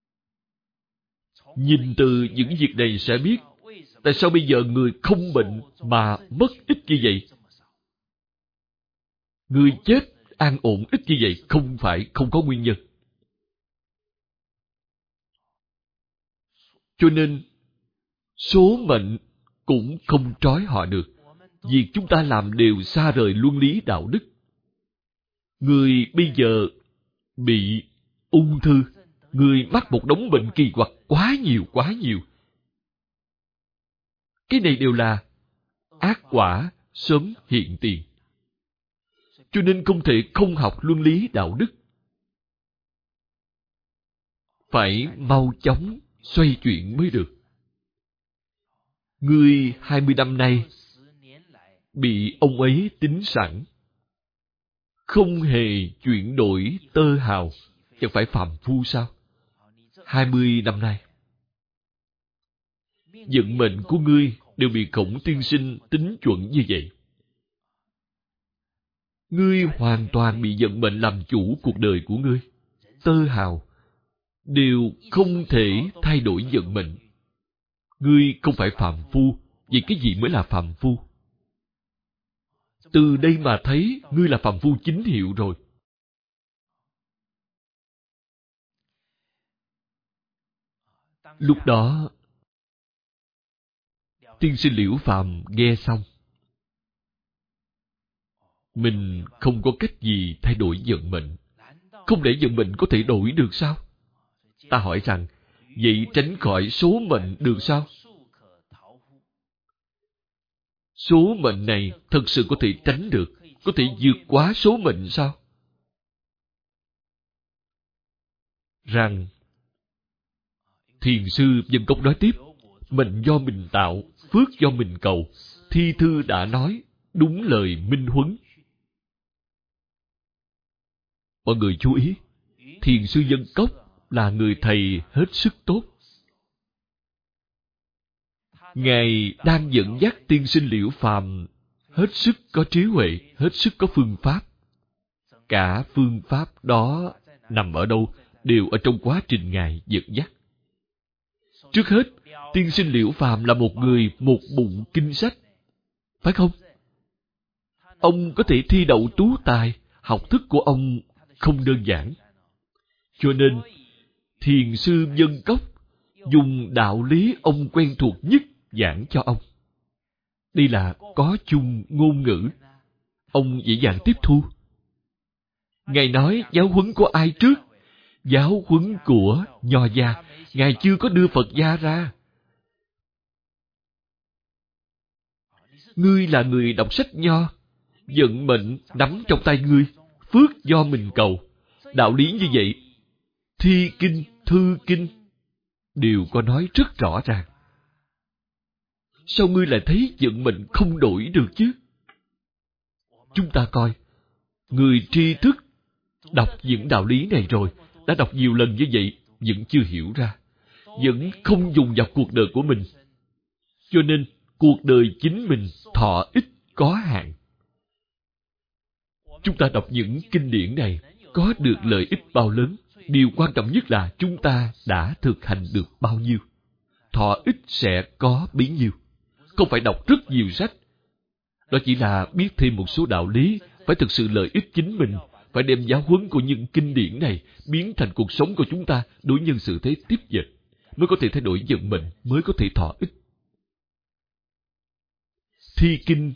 Nhìn từ những việc này sẽ biết tại sao bây giờ người không bệnh mà mất ít như vậy. Người chết an ổn ít như vậy không phải không có nguyên nhân. Cho nên số mệnh cũng không trói họ được. Việc chúng ta làm đều xa rời luân lý đạo đức. Người bây giờ bị ung thư, người mắc một đống bệnh kỳ quặc quá nhiều. Cái này đều là ác quả sớm hiện tiền. Cho nên không thể không học luân lý đạo đức. Phải mau chóng xoay chuyển mới được. Ngươi 20 năm nay bị ông ấy tính sẵn, không hề chuyển đổi tơ hào, chẳng phải phàm phu sao? 20 năm nay, vận mệnh của ngươi đều bị Khổng tiên sinh tính chuẩn như vậy. Ngươi hoàn toàn bị vận mệnh làm chủ cuộc đời của ngươi. Tơ hào đều không thể thay đổi vận mệnh. Ngươi không phải phàm phu, vậy cái gì mới là phàm phu? Từ đây mà thấy ngươi là phàm phu chính hiệu rồi. Lúc đó, tiên sinh Liễu Phàm nghe xong, mình không có cách gì thay đổi vận mệnh. Không lẽ vận mệnh có thể đổi được sao? Ta hỏi rằng, vậy tránh khỏi số mệnh được sao? Số mệnh này thật sự có thể tránh được, có thể vượt quá số mệnh sao? Rằng, Thiền sư Dân Cốc nói tiếp, mệnh do mình tạo, phước do mình cầu. Thi thư đã nói, đúng lời minh huấn. Mọi người chú ý, Thiền sư Dân Cốc là người thầy hết sức tốt. Ngài đang dẫn dắt tiên sinh Liễu Phàm hết sức có trí huệ, hết sức có phương pháp. Cả phương pháp đó nằm ở đâu? Đều ở trong quá trình Ngài dẫn dắt. Trước hết, tiên sinh Liễu Phàm là một người một bụng kinh sách, phải không? Ông có thể thi đậu tú tài, học thức của ông không đơn giản. Cho nên, Thiền sư Dân Cốc dùng đạo lý ông quen thuộc nhất giảng cho ông. Đây là có chung ngôn ngữ, ông dễ dàng tiếp thu. Ngài nói giáo huấn của ai trước? Giáo huấn của Nho gia. Ngài chưa có đưa Phật gia ra. Ngươi là người đọc sách Nho, vận mệnh nắm trong tay ngươi, phước do mình cầu. Đạo lý như vậy, thi kinh, thư kinh đều có nói rất rõ ràng. Sao ngươi lại thấy vận mệnh không đổi được chứ? Chúng ta coi, người tri thức đọc những đạo lý này rồi, đã đọc nhiều lần như vậy, vẫn chưa hiểu ra, vẫn không dùng vào cuộc đời của mình. Cho nên, cuộc đời chính mình thọ ích có hạn. Chúng ta đọc những kinh điển này, có được lợi ích bao lớn? Điều quan trọng nhất là chúng ta đã thực hành được bao nhiêu. Thọ ích sẽ có bấy nhiêu. Không phải đọc rất nhiều sách. Đó chỉ là biết thêm một số đạo lý, phải thực sự lợi ích chính mình, phải đem giáo huấn của những kinh điển này biến thành cuộc sống của chúng ta đối nhân xử thế tiếp vật, mới có thể thay đổi vận mệnh, mới có thể thọ ích. Thi kinh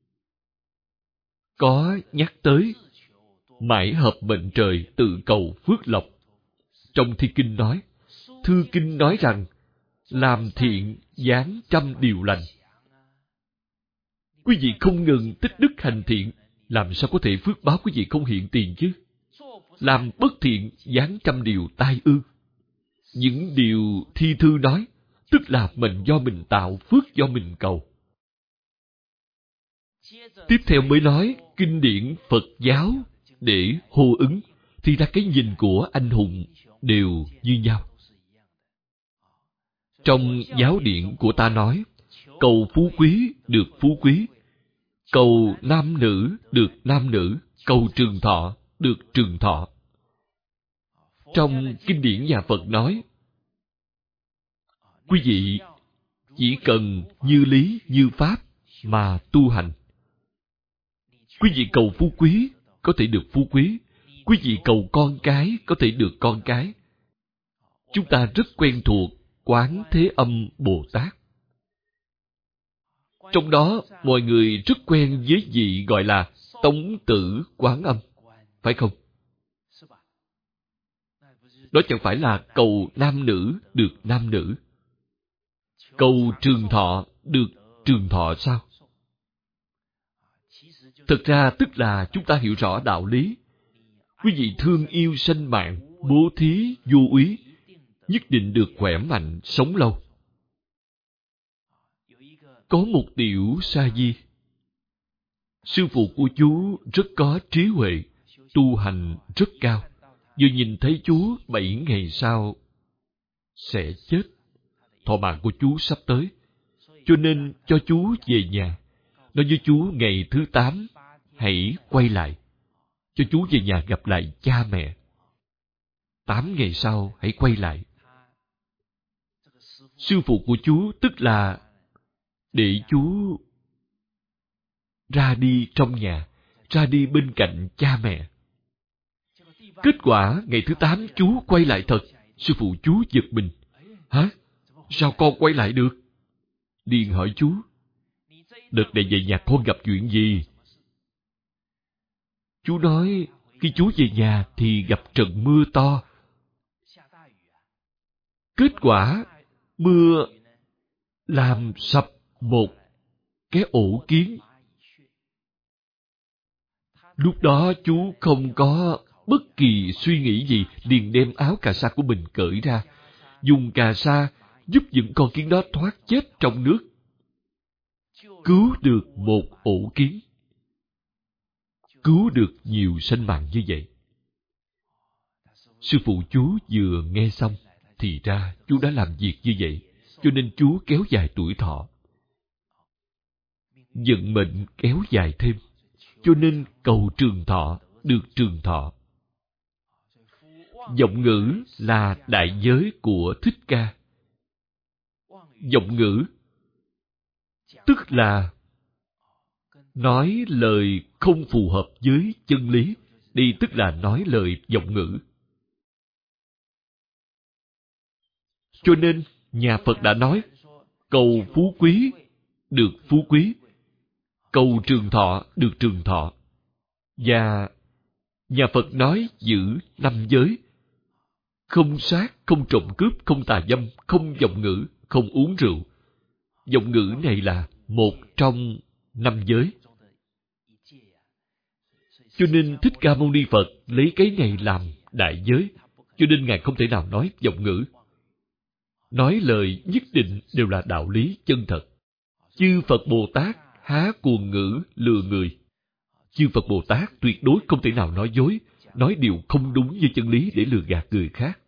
có nhắc tới mãi hợp mệnh trời, tự cầu phước lộc. Trong thi kinh nói, thư kinh nói rằng làm thiện giáng trăm điều lành. Quý vị không ngừng tích đức hành thiện, làm sao có thể phước báo quý vị không hiện tiền chứ? Làm bất thiện giáng trăm điều tai ương. Những điều thi thư nói, tức là mệnh do mình tạo, phước do mình cầu. Tiếp theo mới nói kinh điển Phật giáo để hô ứng, thì ra cái nhìn của anh hùng đều như nhau. Trong giáo điển của ta nói, cầu phú quý được phú quý, cầu nam nữ được nam nữ, cầu trường thọ được trường thọ. Trong kinh điển nhà Phật nói, Quý vị chỉ cần như lý như pháp mà tu hành. Quý vị cầu phú quý, có thể được phú quý. Quý vị cầu con cái, có thể được con cái. Chúng ta rất quen thuộc Quán Thế Âm Bồ Tát. Trong đó, mọi người rất quen với vị gọi là Tống Tử Quán Âm, phải không? Đó chẳng phải là cầu nam nữ được nam nữ, cầu trường thọ được trường thọ sao? Thực ra tức là chúng ta hiểu rõ đạo lý. Quý vị thương yêu sanh mạng, bố thí vô úy, nhất định được khỏe mạnh, sống lâu. Có một tiểu sa di, sư phụ của chú rất có trí huệ, tu hành rất cao. Vừa nhìn thấy chú 7 ngày sau sẽ chết, thọ mạng của chú sắp tới, cho nên cho chú về nhà. Nói với chú ngày thứ 8 hãy quay lại, cho chú về nhà gặp lại cha mẹ. 8 ngày sau hãy quay lại. Sư phụ của chú tức là để chú ra đi trong nhà, ra đi bên cạnh cha mẹ. Kết quả ngày thứ 8 chú quay lại thật. Sư phụ chú giật mình. Hả? Sao con quay lại được? Liền hỏi chú, đợt này về nhà con gặp chuyện gì? Chú nói, khi chú về nhà thì gặp trận mưa to. Kết quả, mưa làm sập một cái ổ kiến. Lúc đó chú không có bất kỳ suy nghĩ gì, liền đem áo cà sa của mình cởi ra, dùng cà sa giúp những con kiến đó thoát chết trong nước, cứu được một ổ kiến, cứu được nhiều sinh mạng như vậy. Sư phụ chú vừa nghe xong, thì ra chú đã làm việc như vậy, cho nên chú kéo dài tuổi thọ. Vận mệnh kéo dài thêm, cho nên cầu trường thọ, được trường thọ. Vọng ngữ là đại giới của Thích Ca. Vọng ngữ tức là nói lời không phù hợp với chân lý. Đây tức là nói lời vọng ngữ. Cho nên nhà Phật đã nói cầu phú quý, được phú quý, cầu trường thọ, được trường thọ. Và nhà Phật nói giữ 5 giới: không sát, không trộm cướp, không tà dâm, không vọng ngữ, không uống rượu. Vọng ngữ này là một trong 5 giới. Cho nên Thích Ca Mâu Ni Phật lấy cái này làm đại giới, cho nên Ngài không thể nào nói vọng ngữ. Nói lời nhất định đều là đạo lý chân thật. Chư Phật Bồ Tát há cuồng ngữ lừa người. Chư Phật Bồ Tát tuyệt đối không thể nào nói dối, nói điều không đúng với chân lý để lừa gạt người khác.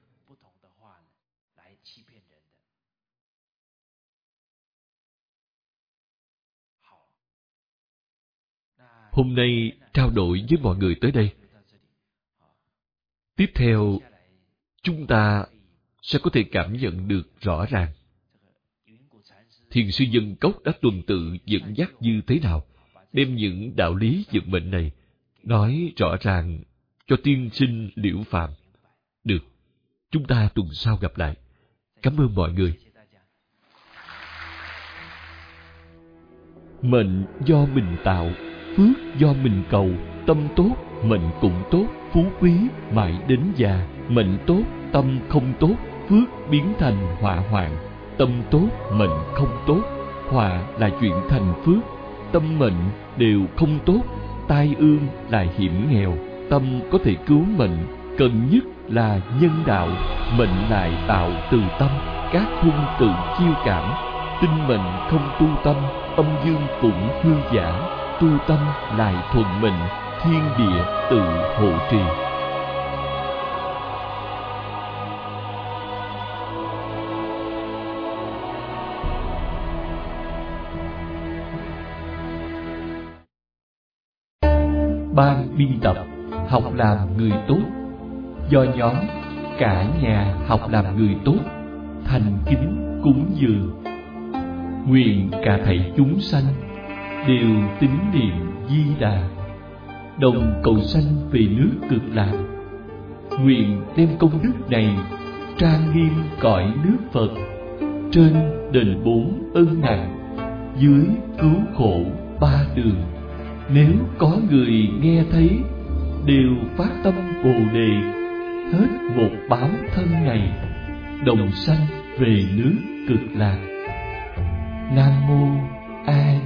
Hôm nay trao đổi với mọi người tới đây. Tiếp theo, chúng ta sẽ có thể cảm nhận được rõ ràng Thiền sư Dân Cốc đã tuần tự dẫn dắt như thế nào, đem những đạo lý vận mệnh này nói rõ ràng cho tiên sinh Liễu Phàm. Được, chúng ta tuần sau gặp lại. Cảm ơn mọi người. Mệnh do mình tạo, phước do mình cầu. Tâm tốt, mệnh cũng tốt, phú quý mãi đến già. Mệnh tốt, tâm không tốt, phước biến thành họa hoạn. Tâm tốt, mệnh không tốt, họa là chuyện thành phước. Tâm mệnh đều không tốt, tai ương là hiểm nghèo. Tâm có thể cứu mệnh, cần nhất là nhân đạo. Mệnh lại tạo từ tâm, các hung tự chiêu cảm. Tinh mệnh không tu tâm, âm dương cũng hư giả. Tu tâm lại thuận mệnh, thiên địa tự hộ trì. Ban biên tập Học làm người tốt, do nhóm Cả nhà học làm người tốt thành kính cúng dường. Nguyện cả thảy chúng sanh đều tín niệm Di Đà, đồng cầu sanh về nước Cực Lạc. Nguyện đem công đức này trang nghiêm cõi nước Phật, trên đền bốn ân nặng, dưới cứu khổ ba đường. Nếu có người nghe thấy, đều phát tâm Bồ Đề, hết một báo thân này, đồng sanh về nước Cực Lạc. Nam mô A